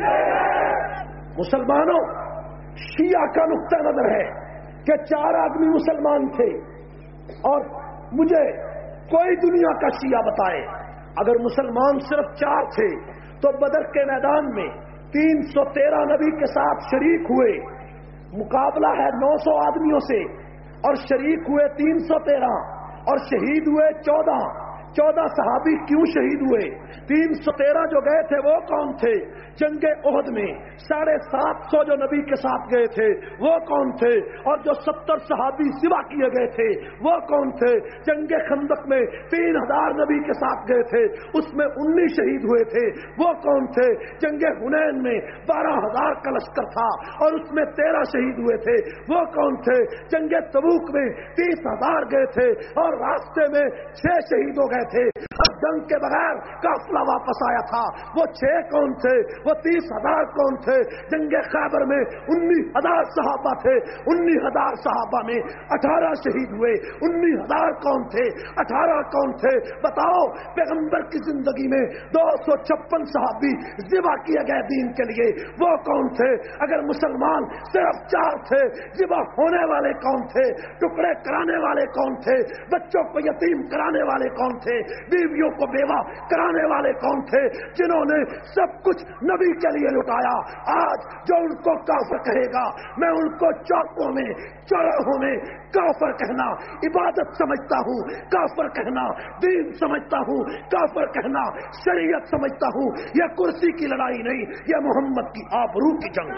مسلمانوں شیعہ کا نقطہ نظر ہے کہ چار آدمی مسلمان تھے، اور مجھے کوئی دنیا کا شیعہ بتائے اگر مسلمان صرف چار تھے تو بدر کے میدان میں تین سو تیرہ نبی کے ساتھ شریک ہوئے، مقابلہ ہے نو سو آدمیوں سے، اور شریک ہوئے تین سو تیرہ اور شہید ہوئے چودہ۔ چودہ صحابی کیوں شہید ہوئے؟ تین سو تیرہ جو گئے تھے وہ کون تھے؟ جنگ احد میں ساڑھے سات سو جو نبی کے ساتھ گئے تھے وہ کون تھے؟ اور جو ستر صحابی ذبح کیے گئے تھے وہ کون تھے؟ جنگ خندق میں تین ہزار نبی کے ساتھ گئے تھے، اس میں انیس شہید ہوئے تھے، وہ کون تھے؟ جنگ حنین میں بارہ ہزار کا لشکر تھا اور اس میں تیرہ شہید ہوئے تھے، وہ کون تھے؟ جنگ تبوک میں تیس ہزار گئے تھے اور راستے میں چھ شہید ہو گئے تھے، اب جنگ کے بغیر قافلہ واپس آیا تھا، وہ چھ کون تھے؟ وہ تیس ہزار کون تھے؟ جنگ خیبر میں انیس ہزار صحابہ تھے، انیس ہزار صحابہ میں اٹھارہ شہید ہوئے، انیس ہزار کون تھے؟ اٹھارہ کون تھے؟ بتاؤ، پیغمبر کی زندگی میں دو سو چھپن صحابی ذبح کیے گئے دین کے لیے، وہ کون تھے؟ اگر مسلمان صرف چار تھے، ذبح ہونے والے کون تھے؟ ٹکڑے کرانے والے کون تھے؟ بچوں کو یتیم کرانے والے کون تھے؟ بیویوں کو بیوہ کرانے والے کون تھے؟ جنہوں نے سب کچھ نبی کے لیے لٹایا، آج جو ان کو کافر کہے گا، میں ان کو چوکوں میں چوراہوں میں کافر کہنا عبادت سمجھتا ہوں، کافر کہنا دین سمجھتا ہوں، کافر کہنا شریعت سمجھتا ہوں۔ یہ کرسی کی لڑائی نہیں، یہ محمد کی آبرو کی جنگ۔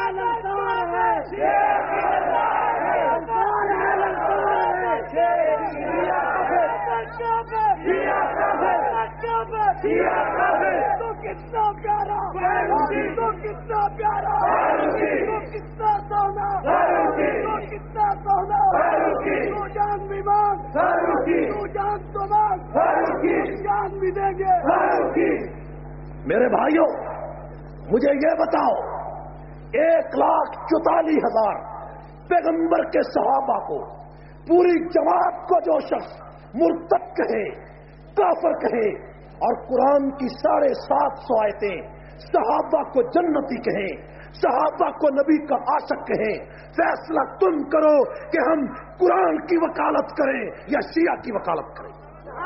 تو کتنا پیارا، تو کتنا پیارا، تو کتنا سونا، تو کتنا سونا، تو جان بھی مانگ، تو جان تو مانگ، جان بھی دیں گے۔ میرے بھائیوں، مجھے یہ بتاؤ، ایک لاکھ چوتالیس ہزار پیغمبر کے صحابہ کو، پوری جماعت کو جو شخص مرتد کہے، کافر کہے، اور قرآن کی ساڑھے سات سو آیتیں صحابہ کو جنتی کہیں، صحابہ کو نبی کا عاشق کہیں، فیصلہ تم کرو کہ ہم قرآن کی وکالت کریں یا شیعہ کی وکالت کریں۔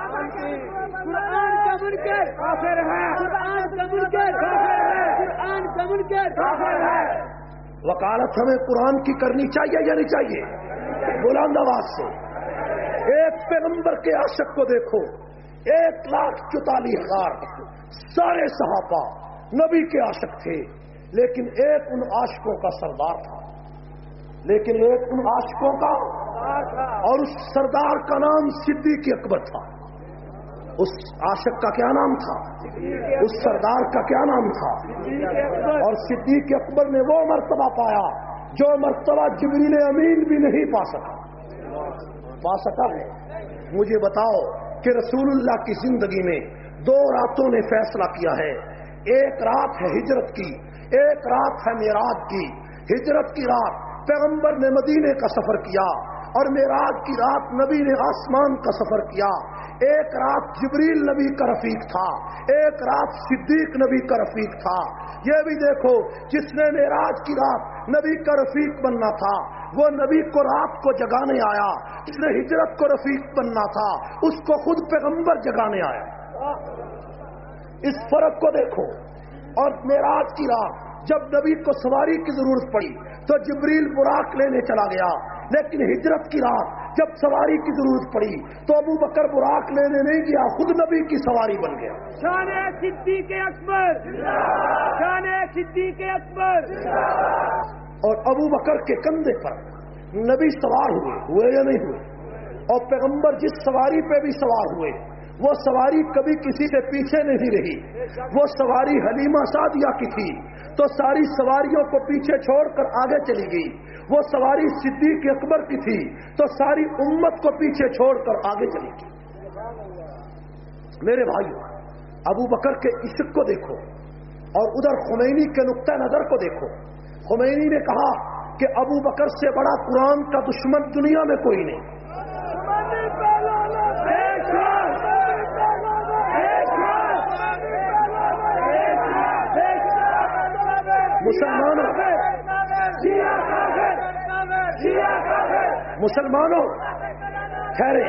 قرآن کا منکر کافر ہے، قرآن کا منکر کافر ہے، قرآن کا منکر کافر ہے۔ وکالت ہمیں قرآن کی کرنی چاہیے یا نہیں چاہیے؟ بلند آواز سے ایک پیغمبر کے عاشق کو دیکھو، ایک لاکھ چوتالیس ہزار سارے صحابہ نبی کے عاشق تھے، لیکن ایک ان عاشقوں کا سردار تھا، لیکن ایک ان عاشقوں کا، اور اس سردار کا نام صدیق اکبر تھا۔ اس عاشق کا کیا نام تھا؟ اس سردار کا کیا نام تھا؟ اور صدیق اکبر نے وہ مرتبہ پایا جو مرتبہ جبریل امین بھی نہیں پا سکا۔ پا سکا ہے؟ مجھے بتاؤ کہ رسول اللہ کی زندگی میں دو راتوں نے فیصلہ کیا ہے، ایک رات ہے ہجرت کی، ایک رات ہے معراج کی۔ ہجرت کی رات پیغمبر نے مدینے کا سفر کیا اور معراج کی رات نبی نے آسمان کا سفر کیا۔ ایک رات جبریل نبی کا رفیق تھا، ایک رات صدیق نبی کا رفیق تھا۔ یہ بھی دیکھو، جس نے معراج کی رات نبی کا رفیق بننا تھا وہ نبی کو رات کو جگانے آیا، جس نے ہجرت کو رفیق بننا تھا اس کو خود پیغمبر جگانے آیا۔ اس فرق کو دیکھو۔ اور معراج کی رات جب نبی کو سواری کی ضرورت پڑی تو جبریل براق لینے چلا گیا، لیکن ہجرت کی رات جب سواری کی ضرورت پڑی تو ابو بکر براق لینے نہیں گیا، خود نبی کی سواری بن گیا۔ شان صدیق اکبر، شان صدیق اکبر۔ اور ابو بکر کے کندھے پر نبی سوار ہوئے ہوئے یا نہیں ہوئے؟ اور پیغمبر جس سواری پہ بھی سوار ہوئے وہ سواری کبھی کسی سے پیچھے نہیں رہی۔ وہ سواری حلیمہ سعدیہ کی تھی تو ساری سواریوں کو پیچھے چھوڑ کر آگے چلی گئی، وہ سواری صدیق اکبر کی تھی تو ساری امت کو پیچھے چھوڑ کر آگے چلی گئی۔ میرے بھائیو، ابو بکر کے عشق کو دیکھو اور ادھر خمینی کے نقطہ نظر کو دیکھو۔ خمینی نے کہا کہ ابو بکر سے بڑا قرآن کا دشمن دنیا میں کوئی نہیں۔ مسلمانوں مسلمانوں ٹھہرے،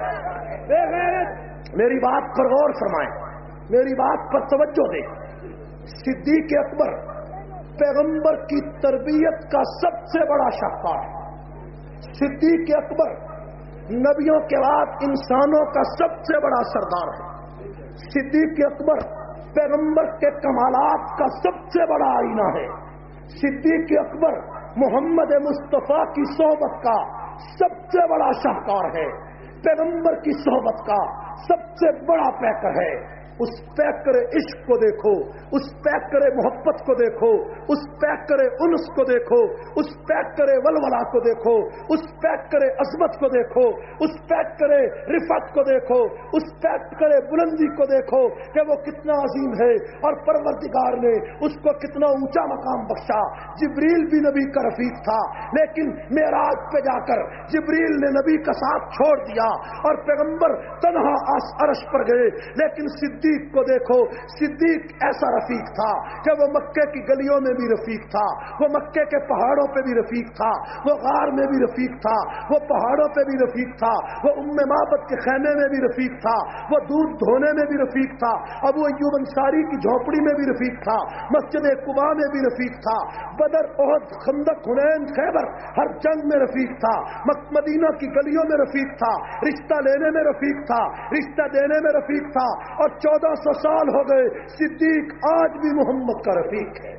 میری بات پر غور فرمائیں، میری بات پر توجہ دیں۔ صدیق اکبر پیغمبر کی تربیت کا سب سے بڑا شاہکار ہے۔ صدیق اکبر نبیوں کے بعد انسانوں کا سب سے بڑا سردار ہے۔ صدیق اکبر پیغمبر کے کمالات کا سب سے بڑا آئینہ ہے۔ صدیق اکبر محمد مصطفیٰ کی صحبت کا سب سے بڑا شاہکار ہے، پیغمبر کی صحبت کا سب سے بڑا پیکر ہے۔ اس پیکر عشق کو دیکھو، اس پیکر محبت کو دیکھو، اس پیکر انس کو دیکھو، اس پیکر ولولہ کو دیکھو، اس پیکر عظمت کو دیکھو، اس پیکر رفعت کو دیکھو، اس پیکر بلندی کو دیکھو کہ وہ کتنا عظیم ہے اور پروردگار نے اس کو کتنا اونچا مقام بخشا۔ جبریل بھی نبی کا رفیق تھا، لیکن معراج پہ جا کر جبریل نے نبی کا ساتھ چھوڑ دیا اور پیغمبر تنہا عرش پر گئے۔ لیکن صدیق کو دیکھو، صدیق ایسا رفیق تھا کہ وہ مکے کی گلیوں میں بھی رفیق تھا، وہ مکے کے پہاڑوں پہ بھی رفیق تھا، وہ غار میں بھی رفیق تھا، وہ پہاڑوں پہ بھی رفیق تھا، وہ ام معبد کے خیمے میں بھی رفیق تھا، وہ دودھ دھونے میں بھی رفیق تھا، ابو ایوب انصاری کی جھونپڑی میں بھی رفیق تھا، مسجد قباء میں بھی رفیق تھا، بدر احد خندق حنین خیبر ہر جنگ میں رفیق تھا، مدینہ کی گلیوں میں رفیق تھا، رشتہ لینے میں رفیق تھا، رشتہ دینے میں رفیق تھا، اور چودہ سو سال ہو گئے صدیق آج بھی محمد کا رفیق ہے۔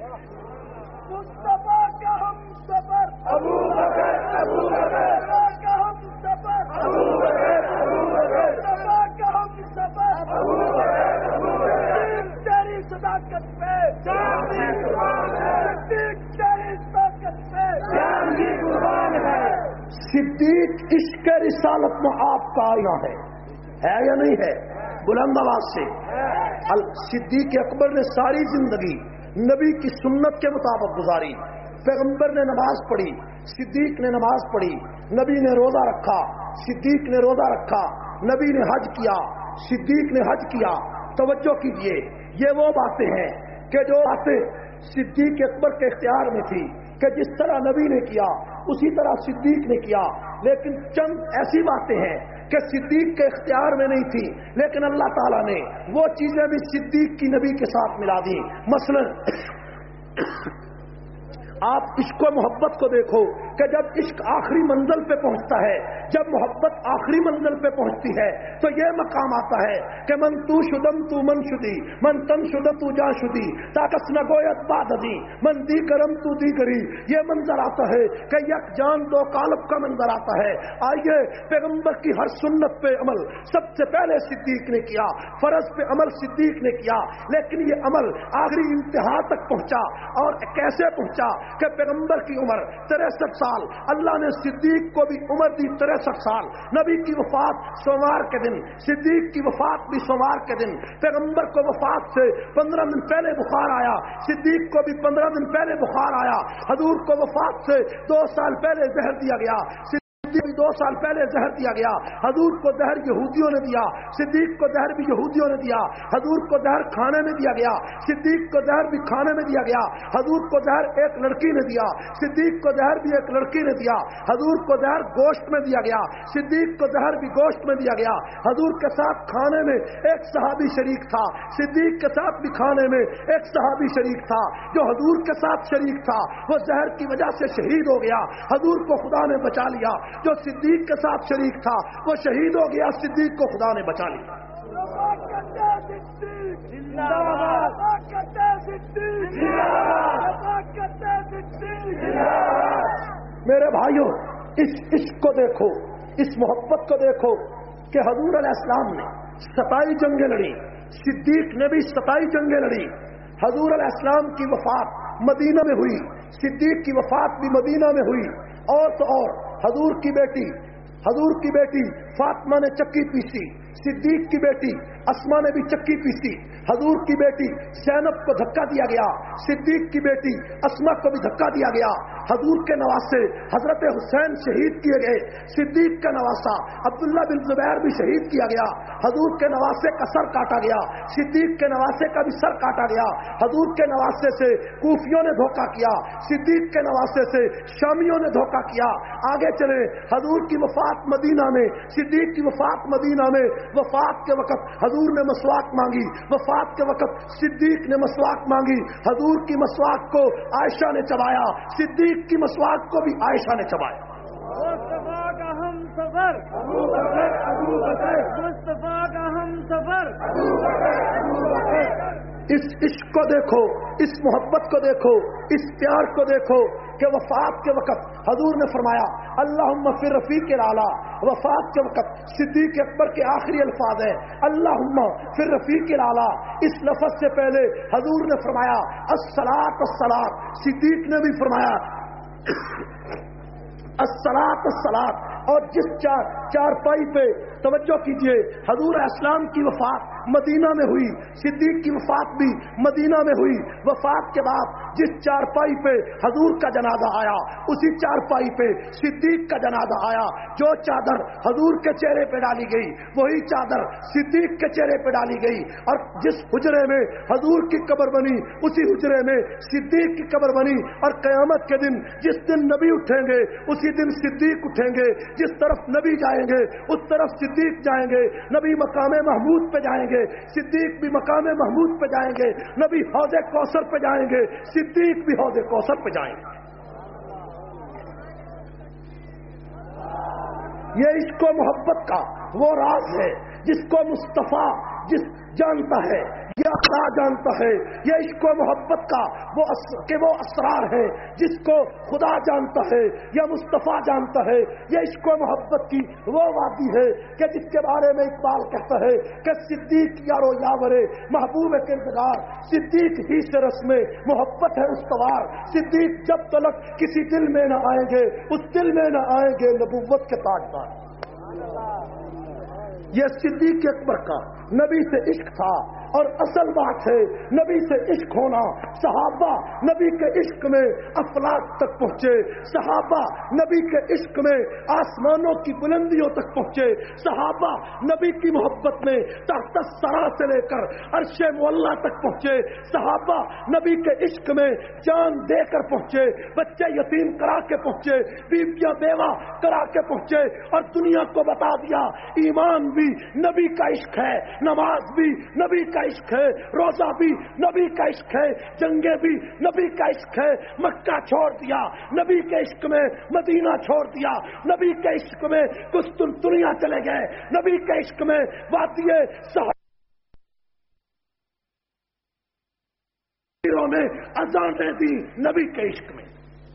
مصطفیٰ کا ہم سفر ابو بکر، ابو بکر کا ہم سفر ابو بکر، ابو بکر مصطفیٰ کا ہم سفر ابو بکر، ابو بکر تیری صداقت پہ جان کی قربان ہے، صدیق تیری صداقت پہ جان کی قربان ہے۔ صدیق عشق رسالت میں آپ کا آئینہ ہے، ہے یا نہیں ہے؟ بلند آواز سے۔ صدیق اکبر نے ساری زندگی نبی کی سنت کے مطابق گزاری۔ پیغمبر نے نماز پڑھی، صدیق نے نماز پڑھی، نبی نے روزہ رکھا، صدیق نے روزہ رکھا، نبی نے حج کیا، صدیق نے حج کیا۔ توجہ کیجئے، یہ وہ باتیں ہیں کہ جو باتیں صدیق اکبر کے اختیار میں تھی کہ جس طرح نبی نے کیا اسی طرح صدیق نے کیا، لیکن چند ایسی باتیں ہیں کہ صدیق کے اختیار میں نہیں تھی، لیکن اللہ تعالیٰ نے وہ چیزیں بھی صدیق کی نبی کے ساتھ ملا دی۔ مثلا آپ عشق و محبت کو دیکھو کہ جب عشق آخری منزل پہ پہنچتا ہے، جب محبت آخری منزل پہ پہنچتی ہے تو یہ مقام آتا ہے کہ من تو شدم تو من شدی، من تن شد تو جا شدی، طاقت نہ گویت باد دی، من دی کرم تو دی کری۔ یہ منظر آتا ہے کہ یک جان دو قالب کا منظر آتا ہے۔ آئیے، پیغمبر کی ہر سنت پہ عمل سب سے پہلے صدیق نے کیا، فرض پہ عمل صدیق نے کیا، لیکن یہ عمل آخری انتہا تک پہنچا۔ اور کیسے پہنچا کہ پیغمبر کی عمر تریسٹھ سال، اللہ نے صدیق کو بھی عمر دی تریسٹھ سال۔ نبی کی وفات سوموار کے دن، صدیق کی وفات بھی سوموار کے دن۔ پیغمبر کو وفات سے پندرہ دن پہلے بخار آیا، صدیق کو بھی پندرہ دن پہلے بخار آیا۔ حضور کو وفات سے دو سال پہلے زہر دیا گیا، بھی دو سال پہلے زہر دیا گیا۔ حضور کو زہر یہودیوں نے دیا، صدیق کو زہر بھی یہودیوں نے دیا۔ حضور کو زہر کھانے میں دیا گیا، صدیق کو زہر بھی کھانے میں دیا گیا۔ حضور کو زہر ایک لڑکی نے دیا، صدیق کو زہر بھی ایک لڑکی نے دیا۔ حضور کو زہر گوشت میں دیا گیا، صدیق کو زہر بھی گوشت میں دیا گیا۔ حضور کے ساتھ کھانے میں ایک صحابی شریک تھا، صدیق کے ساتھ بھی کھانے میں ایک صحابی شریک تھا۔ جو حضور کے ساتھ شریک تھا وہ زہر کی وجہ سے شہید ہو گیا، حضور کو خدا نے بچا لیا۔ جو صدیق کے ساتھ شریک تھا وہ شہید ہو گیا، صدیق کو خدا نے بچا لیا۔ میرے بھائیوں، اس عشق کو دیکھو، اس محبت کو دیکھو کہ حضور علیہ السلام نے ستائی جنگیں لڑی، صدیق نے بھی ستائی جنگیں لڑی۔ حضور علیہ السلام کی وفات مدینہ میں ہوئی، صدیق کی وفات بھی مدینہ میں ہوئی۔ اور تو اور حضور کی بیٹی حضور کی بیٹی فاطمہ نے چکی پیسی، صدیق کی بیٹی اسما نے بھی چکی پیسی۔ حضور کی بیٹی زینب کو دھکا دیا گیا، صدیق کی بیٹی اسما کو بھی دھکا دیا گیا۔ حضور کے نواسے حضرت حسین شہید کیے گئے، صدیق کا نواسا عبداللہ بن زبیر بھی شہید کیا گیا۔ حضور کے نواسے کا سر کاٹا گیا، صدیق کے نواسے کا بھی سر کاٹا گیا۔ حضور کے نواسے سے کوفیوں نے دھوکہ کیا، صدیق کے نواسے سے شامیوں نے دھوکہ کیا۔ آگے چلے، حضور کی وفات مدینہ میں، صدیق کی وفات مدینہ میں۔ وفات کے وقت حضور نے مسواک مانگی، وفات کے وقت صدیق نے مسواک مانگی۔ حضور کی مسواک کو عائشہ نے چبایا، صدیق کی مسواک کو بھی عائشہ نے چبایا۔ مصطفیٰ کا ہم سفر ابو اس عشق کو دیکھو، اس محبت کو دیکھو، اس پیار کو دیکھو کہ وفات کے وقت حضور نے فرمایا اللہم فی الرفیق الاعلیٰ. وفات کے وقت صدیق اکبر کے آخری الفاظ ہیں اللہم فی الرفیق الاعلیٰ. اس لفظ سے پہلے حضور نے فرمایا الصلاۃ الصلاۃ. صدیق نے بھی فرمایا الصلاۃ الصلاۃ. اور جس چار چارپائی پہ توجہ کیجئے، حضور اسلام کی وفات مدینہ میں ہوئی، صدیق کی وفات بھی مدینہ میں ہوئی. وفات کے بعد جس چارپائی پہ حضور کا جنازہ آیا اسی چارپائی پہ صدیق کا جنازہ آیا. جو چادر حضور کے چہرے پہ ڈالی گئی وہی چادر صدیق کے چہرے پہ ڈالی گئی. اور جس حجرے میں حضور کی قبر بنی اسی حجرے میں صدیق کی قبر بنی. اور قیامت کے دن جس دن نبی اٹھیں گے اسی دن صدیق اٹھیں گے. جس طرف نبی جائیں گے اس طرف صدیق جائیں گے. نبی مقام محمود پہ جائیں گے، صدیق بھی مقام محمود پہ جائیں گے. نبی حوض کوثر پہ جائیں گے، صدیق بھی حوض کوثر پہ جائیں گے. یہ عشق و محبت کا وہ راز ہے جس کو مصطفیٰ جس جانتا ہے، یہ خدا جانتا ہے. یہ عشق و محبت کا وہ کہ وہ اسرار ہے جس کو خدا جانتا ہے یا مصطفیٰ جانتا ہے. یہ عشق و محبت کی وہ وادی ہے کہ جس کے بارے میں اقبال کہتا ہے کہ صدیق یارو یاورے محبوب کردگار. صدیق ہی سے رسم محبت ہے استوار. صدیق جب تلک کسی دل میں نہ آئیں گے اس دل میں نہ آئیں گے نبوت کے تاجدار. یہ صدیق اکبر کا نبی سے عشق تھا. اور اصل بات ہے نبی سے عشق ہونا. صحابہ نبی کے عشق میں افلاک تک پہنچے. صحابہ نبی کے عشق میں آسمانوں کی بلندیوں تک پہنچے. صحابہ نبی کی محبت میں تحت الثری سے لے کر عرش معلیٰ تک پہنچے. صحابہ نبی کے عشق میں جان دے کر پہنچے، بچے یتیم کرا کے پہنچے، بیویاں بیوہ کرا کے پہنچے. اور دنیا کو بتا دیا ایمان بھی نبی کا عشق ہے، نماز بھی نبی کا عشق ہے، روزہ بھی نبی کا عشق ہے، جنگیں بھی نبی کا عشق ہے. مکہ چھوڑ دیا نبی کے عشق میں، مدینہ چھوڑ دیا نبی کے عشق میں، قسطنطنیہ چلے گئے نبی کے عشق میں، وادی صحابہ نے اذانیں دی نبی کے عشق میں.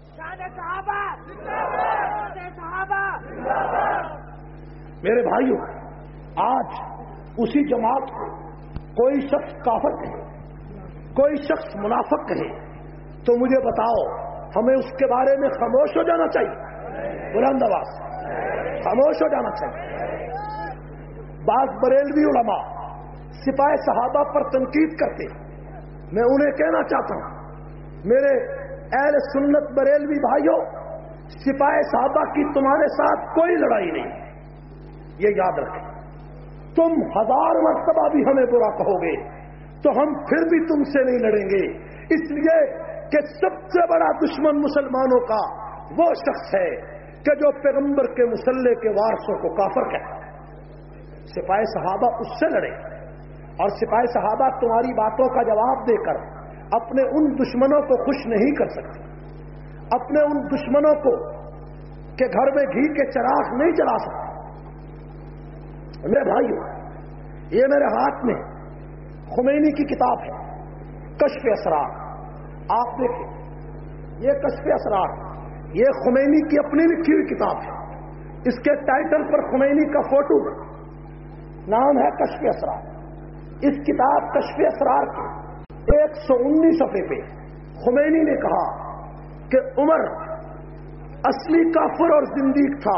میرے بھائیوں، آج اسی جماعت کو کوئی شخص کافر کہے، کوئی شخص منافق کہے تو مجھے بتاؤ ہمیں اس کے بارے میں خاموش ہو جانا چاہیے؟ بلند آواز خاموش ہو جانا چاہیے. بعض بریلوی علماء سپاہ صحابہ پر تنقید کرتے، میں انہیں کہنا چاہتا ہوں میرے اہل سنت بریلوی بھائیوں، سپاہ صحابہ کی تمہارے ساتھ کوئی لڑائی نہیں. یہ یاد رکھیں، تم ہزار مرتبہ بھی ہمیں برا کہو گے تو ہم پھر بھی تم سے نہیں لڑیں گے. اس لیے کہ سب سے بڑا دشمن مسلمانوں کا وہ شخص ہے کہ جو پیغمبر کے مسلح کے وارثوں کو کافر کہتا ہے. سپاہ صحابہ اس سے لڑے، اور سپاہ صحابہ تمہاری باتوں کا جواب دے کر اپنے ان دشمنوں کو خوش نہیں کر سکتے. اپنے ان دشمنوں کو کہ گھر میں گھی کے چراغ نہیں جلا سکتے. میرے بھائیو، یہ میرے ہاتھ میں خمینی کی کتاب ہے کشف اسرار. آپ دیکھیں یہ کشف اسرار، یہ خمینی کی اپنی لکھی ہوئی کتاب ہے. اس کے ٹائٹل پر خمینی کا فوٹو ہے، نام ہے کشف اسرار. اس کتاب کشف اسرار کے ایک سو انیس صفحے پہ خمینی نے کہا کہ عمر اصلی کافر اور زندیق تھا.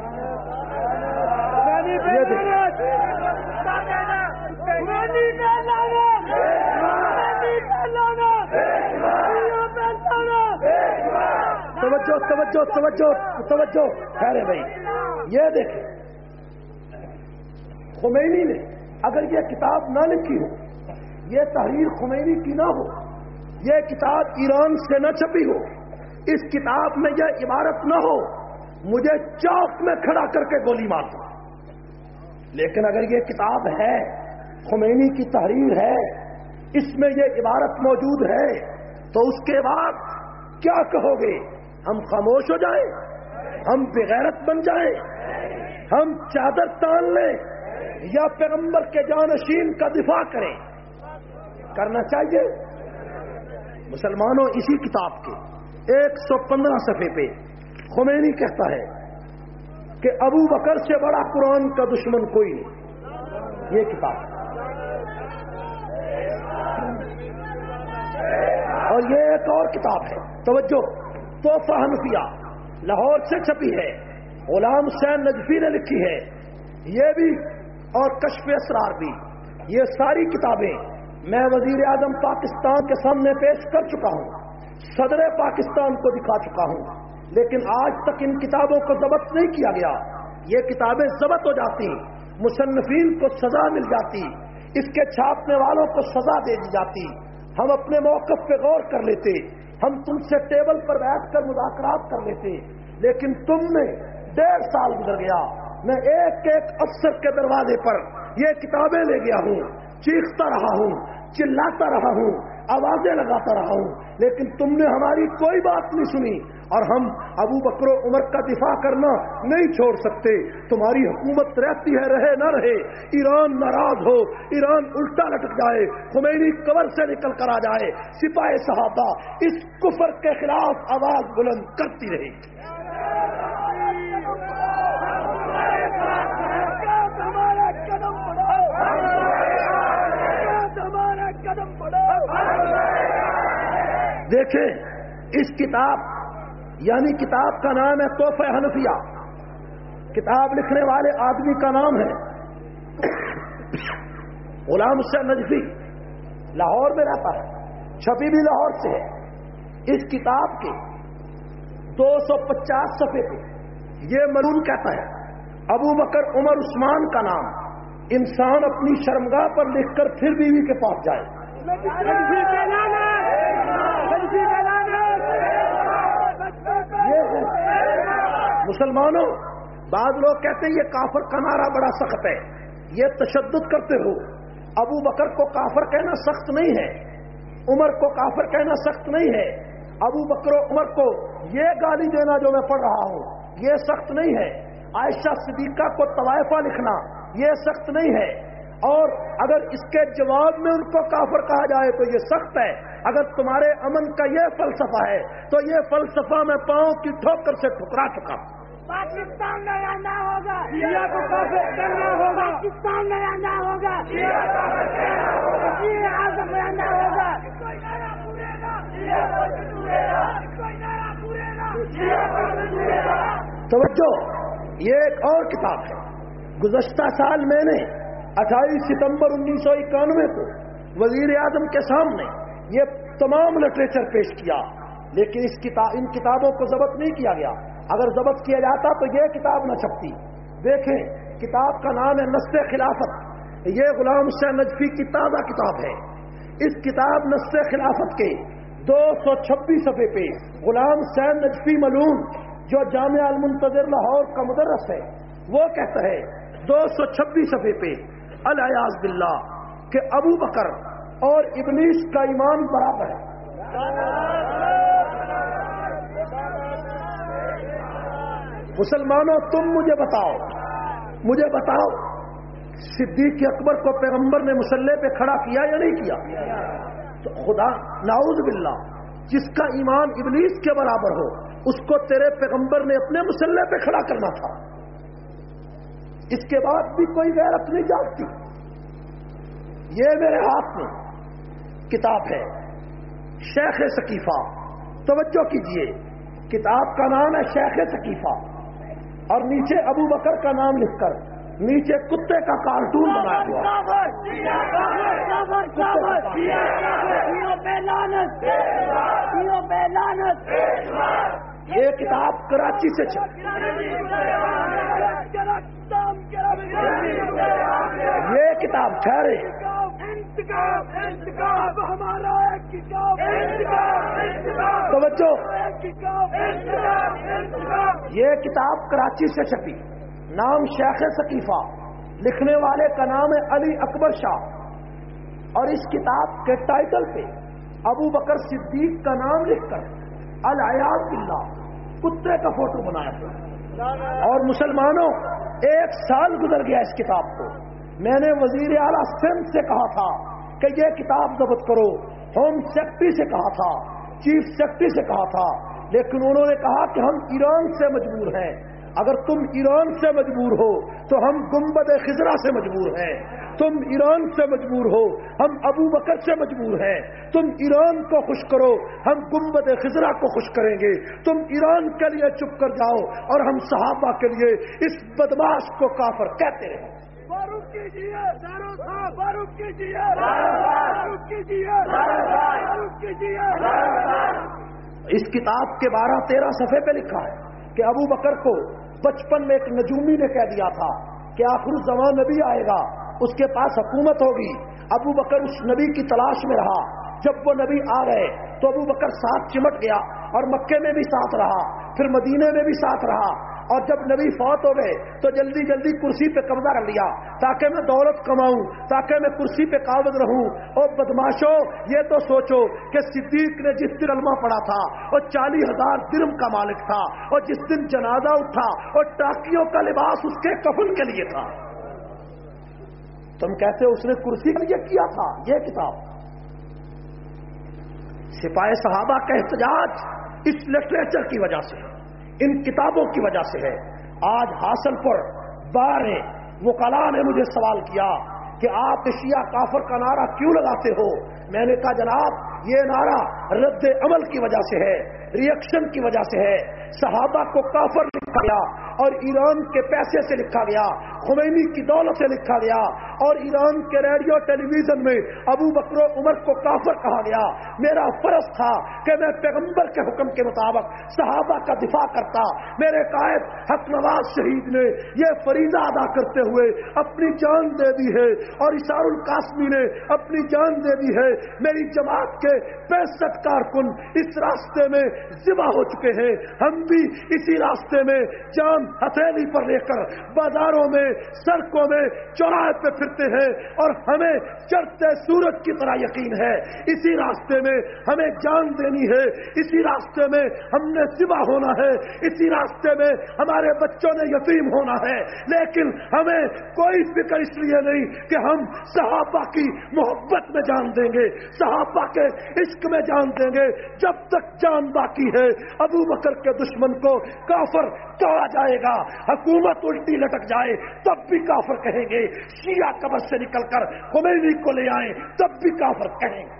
توجہ توجہ توجہ توجہ خیر بھائی، یہ دیکھیں خمینی نے اگر یہ کتاب نہ لکھی ہو، یہ تحریر خمینی کی نہ ہو، یہ کتاب ایران سے نہ چھپی ہو، اس کتاب میں یہ عبارت نہ ہو، مجھے چوک میں کھڑا کر کے گولی مار دو. لیکن اگر یہ کتاب ہے، خمینی کی تحریر ہے، اس میں یہ عبارت موجود ہے، تو اس کے بعد کیا کہو گے؟ ہم خاموش ہو جائیں؟ ہم بغیرت بن جائیں؟ ہم چادر تان لیں یا پیغمبر کے جانشین کا دفاع کریں؟ کرنا چاہیے؟ مسلمانوں، اسی کتاب کے ایک سو پندرہ صفحے پہ خمینی کہتا ہے کہ ابو بکر سے بڑا قرآن کا دشمن کوئی نہیں. یہ کتاب اور یہ ایک اور کتاب ہے، توجہ، تحفہ حنفیہ، لاہور سے چھپی ہے، غلام حسین نجفی نے لکھی ہے یہ بھی، اور کشف اسرار بھی. یہ ساری کتابیں میں وزیر اعظم پاکستان کے سامنے پیش کر چکا ہوں، صدر پاکستان کو دکھا چکا ہوں، لیکن آج تک ان کتابوں کو ضبط نہیں کیا گیا. یہ کتابیں ضبط ہو جاتی، مصنفین کو سزا مل جاتی، اس کے چھاپنے والوں کو سزا دے دی جاتی، ہم اپنے موقف پہ غور کر لیتے، ہم تم سے ٹیبل پر بیٹھ کر مذاکرات کر لیتے. لیکن تم نے ڈیڑھ سال گزر گیا، میں ایک ایک افسر کے دروازے پر یہ کتابیں لے گیا ہوں، چیختا رہا ہوں، چلاتا رہا ہوں، آوازیں لگاتا رہا ہوں، لیکن تم نے ہماری کوئی بات نہیں سنی. اور ہم ابو بکر و عمر کا دفاع کرنا نہیں چھوڑ سکتے. تمہاری حکومت رہتی ہے، رہے نہ رہے، ایران ناراض ہو، ایران الٹا لٹک جائے، خمینی قبر سے نکل کر آ جائے، سپاہ صحابہ اس کفر کے خلاف آواز بلند کرتی رہی. دیکھیں، اس کتاب یعنی کتاب کا نام ہے تحفہ حنفیہ. کتاب لکھنے والے آدمی کا نام ہے غلام حسین نجفی، لاہور میں رہتا ہے، چھپی بھی لاہور سے ہے. اس کتاب کے دو سو پچاس صفحے پہ یہ مرون کہتا ہے ابو بکر عمر عثمان کا نام انسان اپنی شرمگاہ پر لکھ کر پھر بیوی کے پاس جائے. مسلمانوں، بعض لوگ کہتے ہیں یہ کافر کا نعرہ بڑا سخت ہے، یہ تشدد کرتے ہو. ابو بکر کو کافر کہنا سخت نہیں ہے، عمر کو کافر کہنا سخت نہیں ہے، ابو بکر و عمر کو یہ گالی دینا جو میں پڑھ رہا ہوں یہ سخت نہیں ہے، عائشہ صدیقہ کو طوائفہ لکھنا یہ سخت نہیں ہے، اور اگر اس کے جواب میں ان کو کافر کہا جائے تو یہ سخت ہے. اگر تمہارے امن کا یہ فلسفہ ہے تو یہ فلسفہ میں پاؤں کی ٹھوکر سے ٹھکرا چکا. پاکستان میں آنا ہوگا، انڈیا کو کافر کرنا ہوگا، پاکستان میں آنا ہوگا، وزیر اعظم میں آنا ہوگا. توجہ، یہ ایک اور کتاب ہے. گزشتہ سال میں نے اٹھائیس ستمبر انیس سو اکانوے کو وزیر اعظم کے سامنے یہ تمام لٹریچر پیش کیا، لیکن اس کتاب ان کتابوں کو ضبط نہیں کیا گیا. اگر ضبط کیا جاتا تو یہ کتاب نہ چھپتی. دیکھیں، کتاب کا نام ہے نص خلافت. یہ غلام حسین نجفی کی تازہ کتاب ہے. اس کتاب نص خلافت کے دو سو چھبیس صفحے پہ غلام حسین نجفی ملعون جو جامعہ المنتظر لاہور کا مدرس ہے وہ کہتا ہے دو سو چھبیس صفحے پہ الیاذ باللہ کہ ابو بکر اور ابلیس کا ایمان برابر ہے. مسلمانوں، تم مجھے بتاؤ مجھے بتاؤ صدیق اکبر کو پیغمبر نے مسلح پہ کھڑا کیا یا نہیں کیا؟ تو خدا نعوذ باللہ، جس کا ایمان ابلیس کے برابر ہو اس کو تیرے پیغمبر نے اپنے مسلح پہ کھڑا کرنا تھا. اس کے بعد بھی کوئی غیرت نہیں جاگتی. یہ میرے ہاتھ میں کتاب ہے شیخ ثقیفہ. توجہ کیجئے، کتاب کا نام ہے شیخ ثقیفہ اور نیچے ابو بکر کا نام لکھ کر نیچے کتے کا کارٹون بنایا ہوا. یہ کتاب کراچی سے چلی. یہ کتاب ٹھہرے ہمارا توجہ، یہ کتاب کراچی سے چھپی، نام شیخ ثقیفہ، لکھنے والے کا نام ہے علی اکبر شاہ، اور اس کتاب کے ٹائٹل پہ ابو بکر صدیق کا نام لکھ کر الیاذ باللہ کتے کا فوٹو بنایا تھا. اور مسلمانوں، ایک سال گزر گیا اس کتاب کو. میں نے وزیر اعلیٰ سندھ سے کہا تھا کہ یہ کتاب ضبط کرو. ہوم سیکرٹری سے کہا تھا, چیف سیکرٹری سے کہا تھا, لیکن انہوں نے کہا کہ ہم ایران سے مجبور ہیں. اگر تم ایران سے مجبور ہو تو ہم گنبد خضرا سے مجبور ہیں. تم ایران سے مجبور ہو, ہم ابو بکر سے مجبور ہیں. تم ایران کو خوش کرو, ہم گنبد خضرا کو خوش کریں گے. تم ایران کے لیے چپ کر جاؤ اور ہم صحابہ کے لیے اس بدماش کو کافر کہتے ہیں. فاروق کیجیے, فاروق کیجیے, فاروق کیجیے, فاروق کیجیے. اس کتاب کے بارہ تیرہ صفحے پہ لکھا ہے کہ ابو بکر کو بچپن میں ایک نجومی نے کہہ دیا تھا کہ آخر الزمان نبی آئے گا, اس کے پاس حکومت ہوگی. ابو بکر اس نبی کی تلاش میں رہا. جب وہ نبی آ گئے تو ابو بکر ساتھ چمٹ گیا اور مکے میں بھی ساتھ رہا, پھر مدینے میں بھی ساتھ رہا. اور جب نبی فوت ہو گئے تو جلدی جلدی کرسی پہ قبضہ کر لیا تاکہ میں دولت کماؤں, تاکہ میں کرسی پہ قابض رہوں. اور بدماشو, یہ تو سوچو کہ صدیق نے جس دن کلمہ پڑھا تھا اور چالیس ہزار درم کا مالک تھا, اور جس دن جنازہ اٹھا اور ٹاکیوں کا لباس اس کے کفن کے لیے تھا, تم کہتے ہو اس نے کرسی کے لیے کیا تھا. یہ کتاب سپاہ صحابہ کا احتجاج اس لٹریچر کی وجہ سے, ان کتابوں کی وجہ سے ہے. آج حاصل پر بارے وکلاء نے مجھے سوال کیا کہ آپ شیعہ کافر کا نعرہ کیوں لگاتے ہو. میں نے کہا جناب یہ نعرہ رد عمل کی وجہ سے ہے, ریئیکشن کی وجہ سے ہے. صحابہ کو کافر لکھا گیا اور ایران کے پیسے سے لکھا گیا, خمینی کی دولت سے لکھا گیا, اور ایران کے ریڈیو ٹیلی ویژن میں ابو بکر و عمر کو کافر کہا گیا. میرا فرض تھا کہ میں پیغمبر کے حکم کے مطابق صحابہ کا دفاع کرتا. میرے قائد حق نواز شہید نے یہ فریضہ ادا کرتے ہوئے اپنی جان دے دی ہے, اور اشار القاسمی نے اپنی جان دے دی ہے. میری جماعت کے پینسٹھ کارکن اس راستے میں ذبح ہو چکے ہیں. ہم بھی اسی راستے میں جان ہتھیلی پر لے کر بازاروں میں, سڑکوں میں, چوراہے پہ پھرتے ہیں, اور ہمیں چڑھتے سورج کی طرح یقین ہے اسی راستے میں ہمیں جان دینی ہے, اسی راستے میں ہم نے ذبح ہونا ہے, اسی راستے میں ہمارے بچوں نے یتیم ہونا ہے. لیکن ہمیں کوئی فکر اس لیے نہیں کہ ہم صحابہ کی محبت میں جان دیں گے, صحابہ کے عشق میں جان دیں گے. جب تک جان باقی ہے ابو بکر کے دشمن کو کافر کہا جائے گا. حکومت الٹی لٹک جائے تب بھی کافر کہیں گے, شیعہ قبر سے نکل کر خمینی کو لے آئیں تب بھی کافر کہیں گے.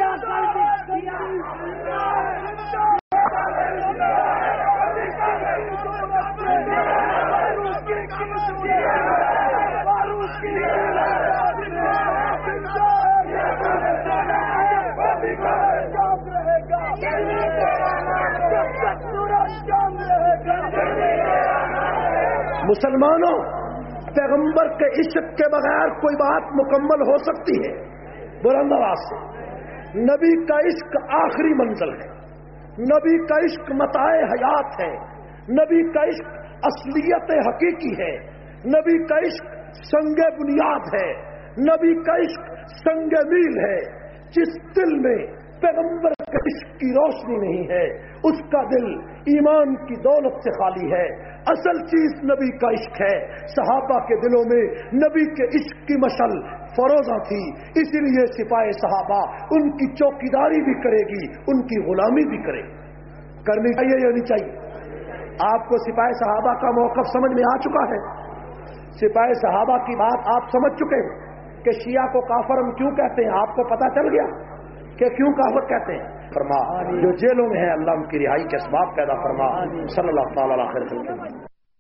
مسلمانوں, پیغمبر کے عشق کے بغیر کوئی بات مکمل ہو سکتی ہے؟ بلند آواز سے. نبی کا عشق آخری منزل ہے, نبی کا عشق متاع حیات ہے, نبی کا عشق اصلیت حقیقی ہے, نبی کا عشق سنگ بنیاد ہے, نبی کا عشق سنگ میل ہے. جس دل میں پیغمبر کے عشق کی روشنی نہیں ہے اس کا دل ایمان کی دولت سے خالی ہے. اصل چیز نبی کا عشق ہے. صحابہ کے دلوں میں نبی کے عشق کی مشعل فروزہ تھی, اسی لیے سپاہ صحابہ ان کی چوکیداری بھی کرے گی, ان کی غلامی بھی کرے گی. کرنی چاہیے یا نہیں چاہیے؟ آپ کو سپاہ صحابہ کا موقف سمجھ میں آ چکا ہے. سپاہ صحابہ کی بات آپ سمجھ چکے ہیں کہ شیعہ کو کافر ہم کیوں کہتے ہیں. آپ کو پتہ چل گیا کہ کیوں کافر کہتے ہیں. فرما جو جیلوں میں ہیں اللہ ان کی رہائی کے اسباب پیدا فرما. صلی اللہ تعالی علیہ وسلم.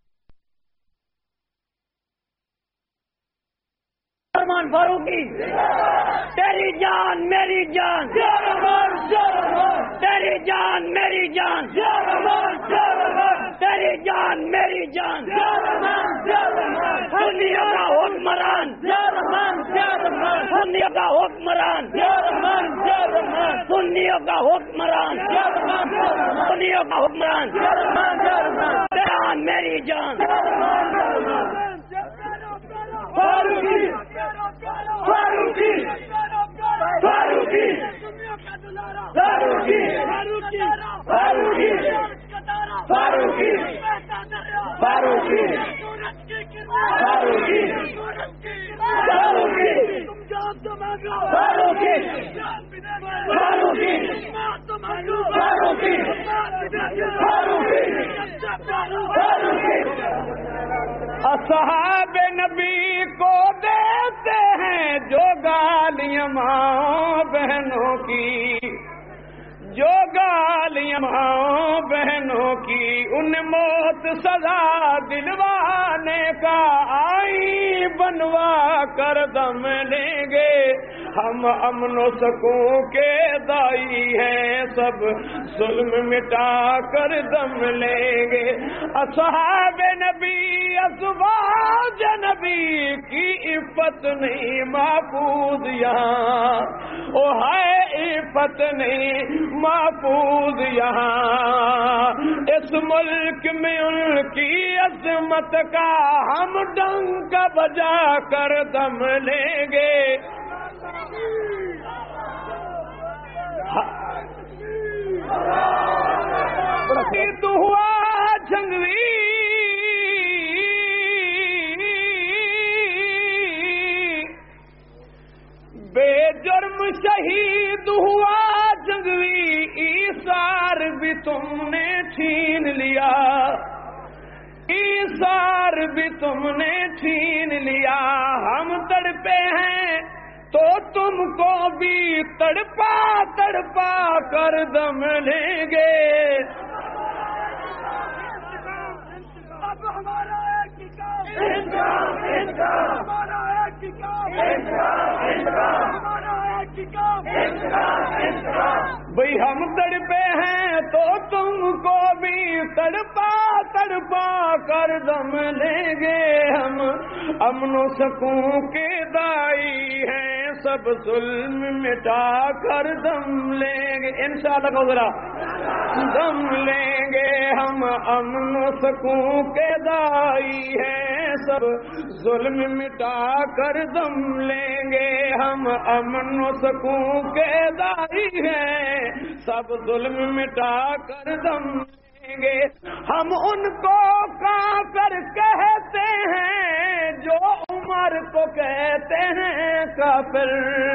سلمان فاروقی تیری جان میری جان, تیری جان میری جان, تیری جان میری جان, سنیوں کا حکمران, سنیوں کا حکمران, سنیوں کا حکمران, سنیوں کا حکمران, جان میری جان. فاروقی فاروقی فاروقی فاروقی فاروقی فاروقی فاروقی فاروقی فاروقی اصحاب نبی کو دیتے ہیں جو گالیاں ماں بہنوں کی، جو گالیاں ماں بہنوں کی، ان موت سزا دلوانے کا آئی بنوا کر دم لیں گے ہم، امن و سکون کے دائی ہیں سب ظلم مٹا کر دم لیں گے۔ اصحاب نبی ازواج نبی کی عفت نہیں محفوظ یہاں، او ہے عفت نہیں محفوظ یہاں، اس ملک میں ان کی عظمت کا ہم ڈنک بجا کر دم لیں گے۔ تو ہوا جنگوی بے جرم شہید ہوا جنگوی، ایثار بھی تم نے چھین لیا، ایثار بھی تم نے چھین لیا، ہم تڑپے ہیں تو تم کو بھی تڑپا تڑپا کر دم لیں گے۔ اب ہمارا ایک ہی کام، ہمارا ایک ہی کام، ہمارا ایک ہی کام۔ بھئی ہم تڑپے ہیں تو تم کو بھی تڑپا تڑپا کر دم لیں گے ہم، امن و سکون کے دائی ہیں سب ظلم مٹا کر دم لیں گے۔ انشاءاللہ کو ذرا دم لیں گے ہم، امن و سکون کے دائی ہیں سب ظلم مٹا کر دم لیں گے ہم، امن و سکون کے دائی ہیں سب ظلم مٹا کر دم لیں گے۔ ہم ان کو کافر کہتے ہیں جو عمر کو کہتے ہیں کافر،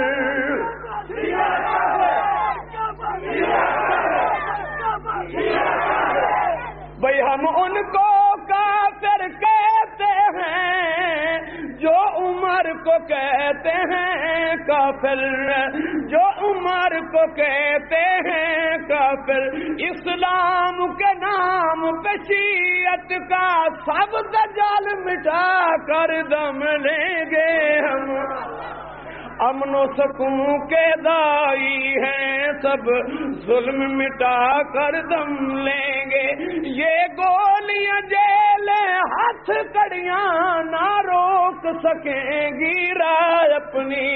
بھئی ہم ان کو کافر کہتے ہیں جو عمر کو کہتے ہیں کافر، جو عمر کو کہتے ہیں کافر، اسلام کے نام پہ شیعت کا سب دجال مٹا کر دم لیں گے ہم، امن و سکون کے دائی ہیں سب ظلم مٹا کر دم لیں گے۔ یہ گولیاں جیل ہاتھ کڑیاں نہ روک سکیں گی رائے اپنی،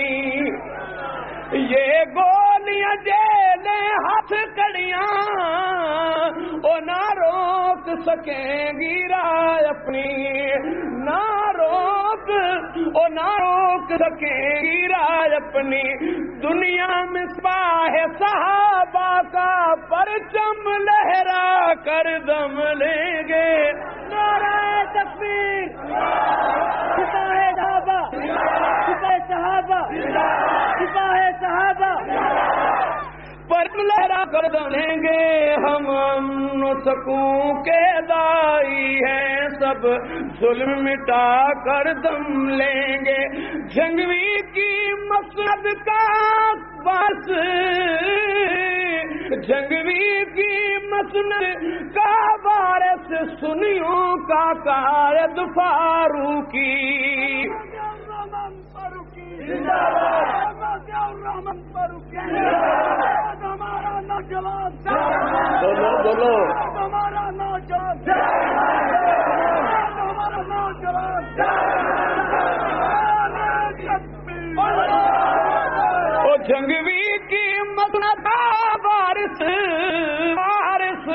یہ گولیاں جیل ہاتھ کڑیاں او نہ روک سکیں گی رائے اپنی، نہ روک او نہ روک سکیں گی رائے اپنی۔ دنیا میں مصباح صحابہ کا پرچم لہرا کر دم لیں گے۔ نعرہ تکبیر، سپاہ صحابہ، سپاہ صحابہ، سپاہ صحابہ، پرچم لہرا کر دم لیں گے ہم، امن و سکون کے دائی ہیں سب ظلم مٹا کر دم لیں گے۔ جنگوی کی مسند کا بس، جنگوی کی مسند کا وارث سنیوں کا قائد فاروقی، ہمارا نوجوان، بولو بولو ہمارا نوجوان، ہمارا نوجوان، او جنگوی کی مسند کا وارث وارث،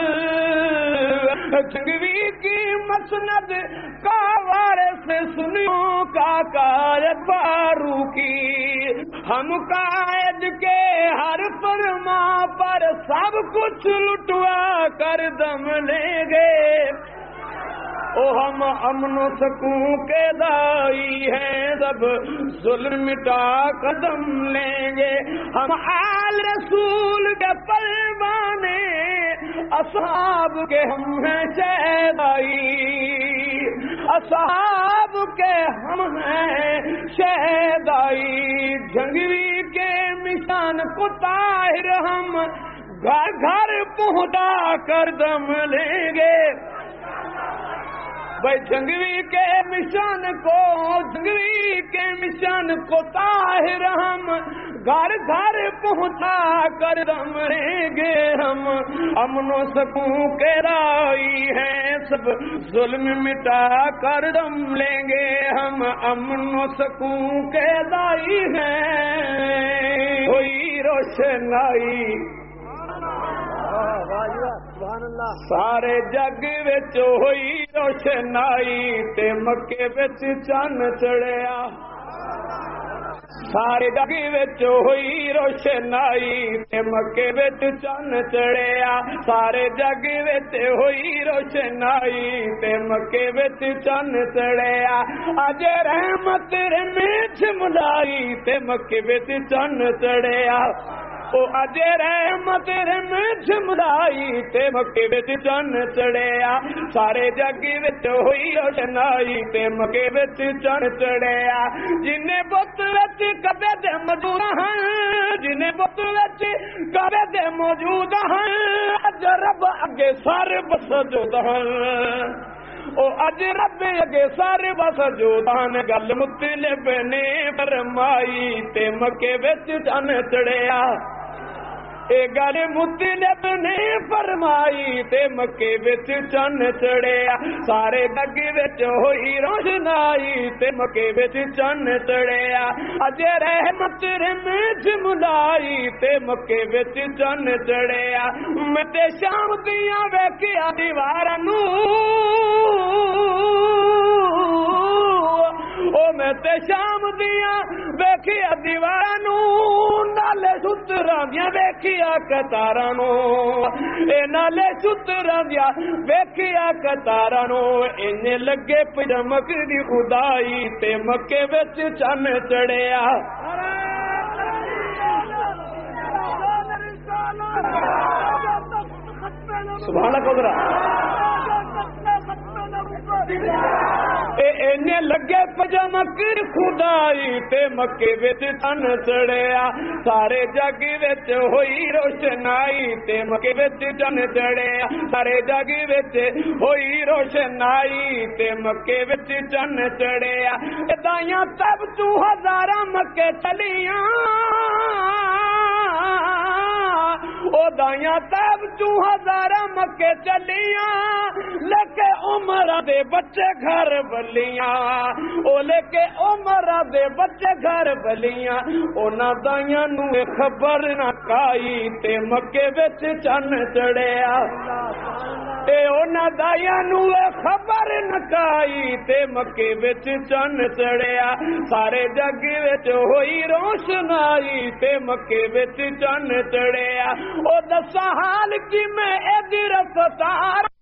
جنگوی کی مسند کا وارث سنیوں کا قائد فاروقی، ہم قائد کے ہر فرما پر سب کچھ لٹوا کر دم لیں گے۔ او ہم امن و سکون کے دائی ہیں، سب ظلم مٹا قدم لیں گے، ہم آل رسول کے پروانے، اصحاب کے ہم ہیں شہدائی، اصحاب کے ہم ہیں شہدائی، جنگوی کے مشان کو طاہر ہم گھر گھر پہنچا کر دم لیں گے، بھائی جنگوی کے مشان کو، جنگوی کے مشان کو طاہر ہم گھر گھر پہنچا کر دم لیں گے، ہم امن و سکون کے رائی ہیں، سب ظلم مٹا کر دم لیں گے، ہم امن و سکون کے رائی ہیں، ہوئی روشنائی سارے جگ وچ ہوئی روشنائی، تے مکے وچ چن چڑھیا، سارے جگ وچ ہوئی روشنائی، تے مکے وچ چن چڑھیا، سارے جگ وچ ہوئی روشنائی، تے مکے وچ چن چڑھیا، اج رحمت رمیچ ملائی، تے مکے وچ چن چڑھیا، او اج رحمت رمیچ ملائی، تے مکے وچ چن چڑھیا، سارے جگ وچ ہوئی روشنائی، تے مکے وچ چن چڑھیا، جنے بت وچ کبے دے موجود ہیں، جنے بت وچ کبے دے موجود ہیں، اج رب اگے سارے بسجود ہیں، او اج رب اگے سارے بسجودان، گل مطلب نے فرمائی، تے مکے وچ چن چڑھیا، اے گل مطلب نے فرمائی، تے مکے وچ چن چڑھیا، سارے جگ وچ ہوئی روشنائی، تے مکے وچ چن چڑھیا، اج رحمت رمیچ ملائی، تے مکے وچ چن چڑھیا، میں تے شام دیاں ویکھیا دیواراں نوں، او میں تے شام دیاں ویکھیا دیواراں نوں، نالے ستراں دیاں ویکھیا قطاراں نوں، اے نالے ستراں دیاں ویکھیا قطاراں نوں، انج لگے چمک دی خدائی، تے مکے وچ چن چڑھیا، سبحان اللہ، اینے لگے پجمک خدائی، تے مکے وچ چن چڑھیا، سارے جگ وچ ہوئی روشنائی، تے مکے وچ چن چڑھیا، سارے جگ وچ ہوئی روشنائی، تے مکے وچ چن چڑھیا، ادائیاں تب تو ہزاراں مکے چلیاں، او دائیاں تب تو ہزاراں مکے چلیاں، لے کے عمر دے بچے گھر بلیاں، او لے کے عمر دے بچے گھر بلیاں، اونا دائیاں نو خبر نہ کائی، تے مکے وچ چن چڑھیا، اے اونا دائیاں نو خبر نہ کائی، تے مکے وچ چن چڑھیا، سارے جگ وچ ہوئی روشنائی، تے مکے وچ چن چڑھیا، او دسا حال کی میں ادھر ستار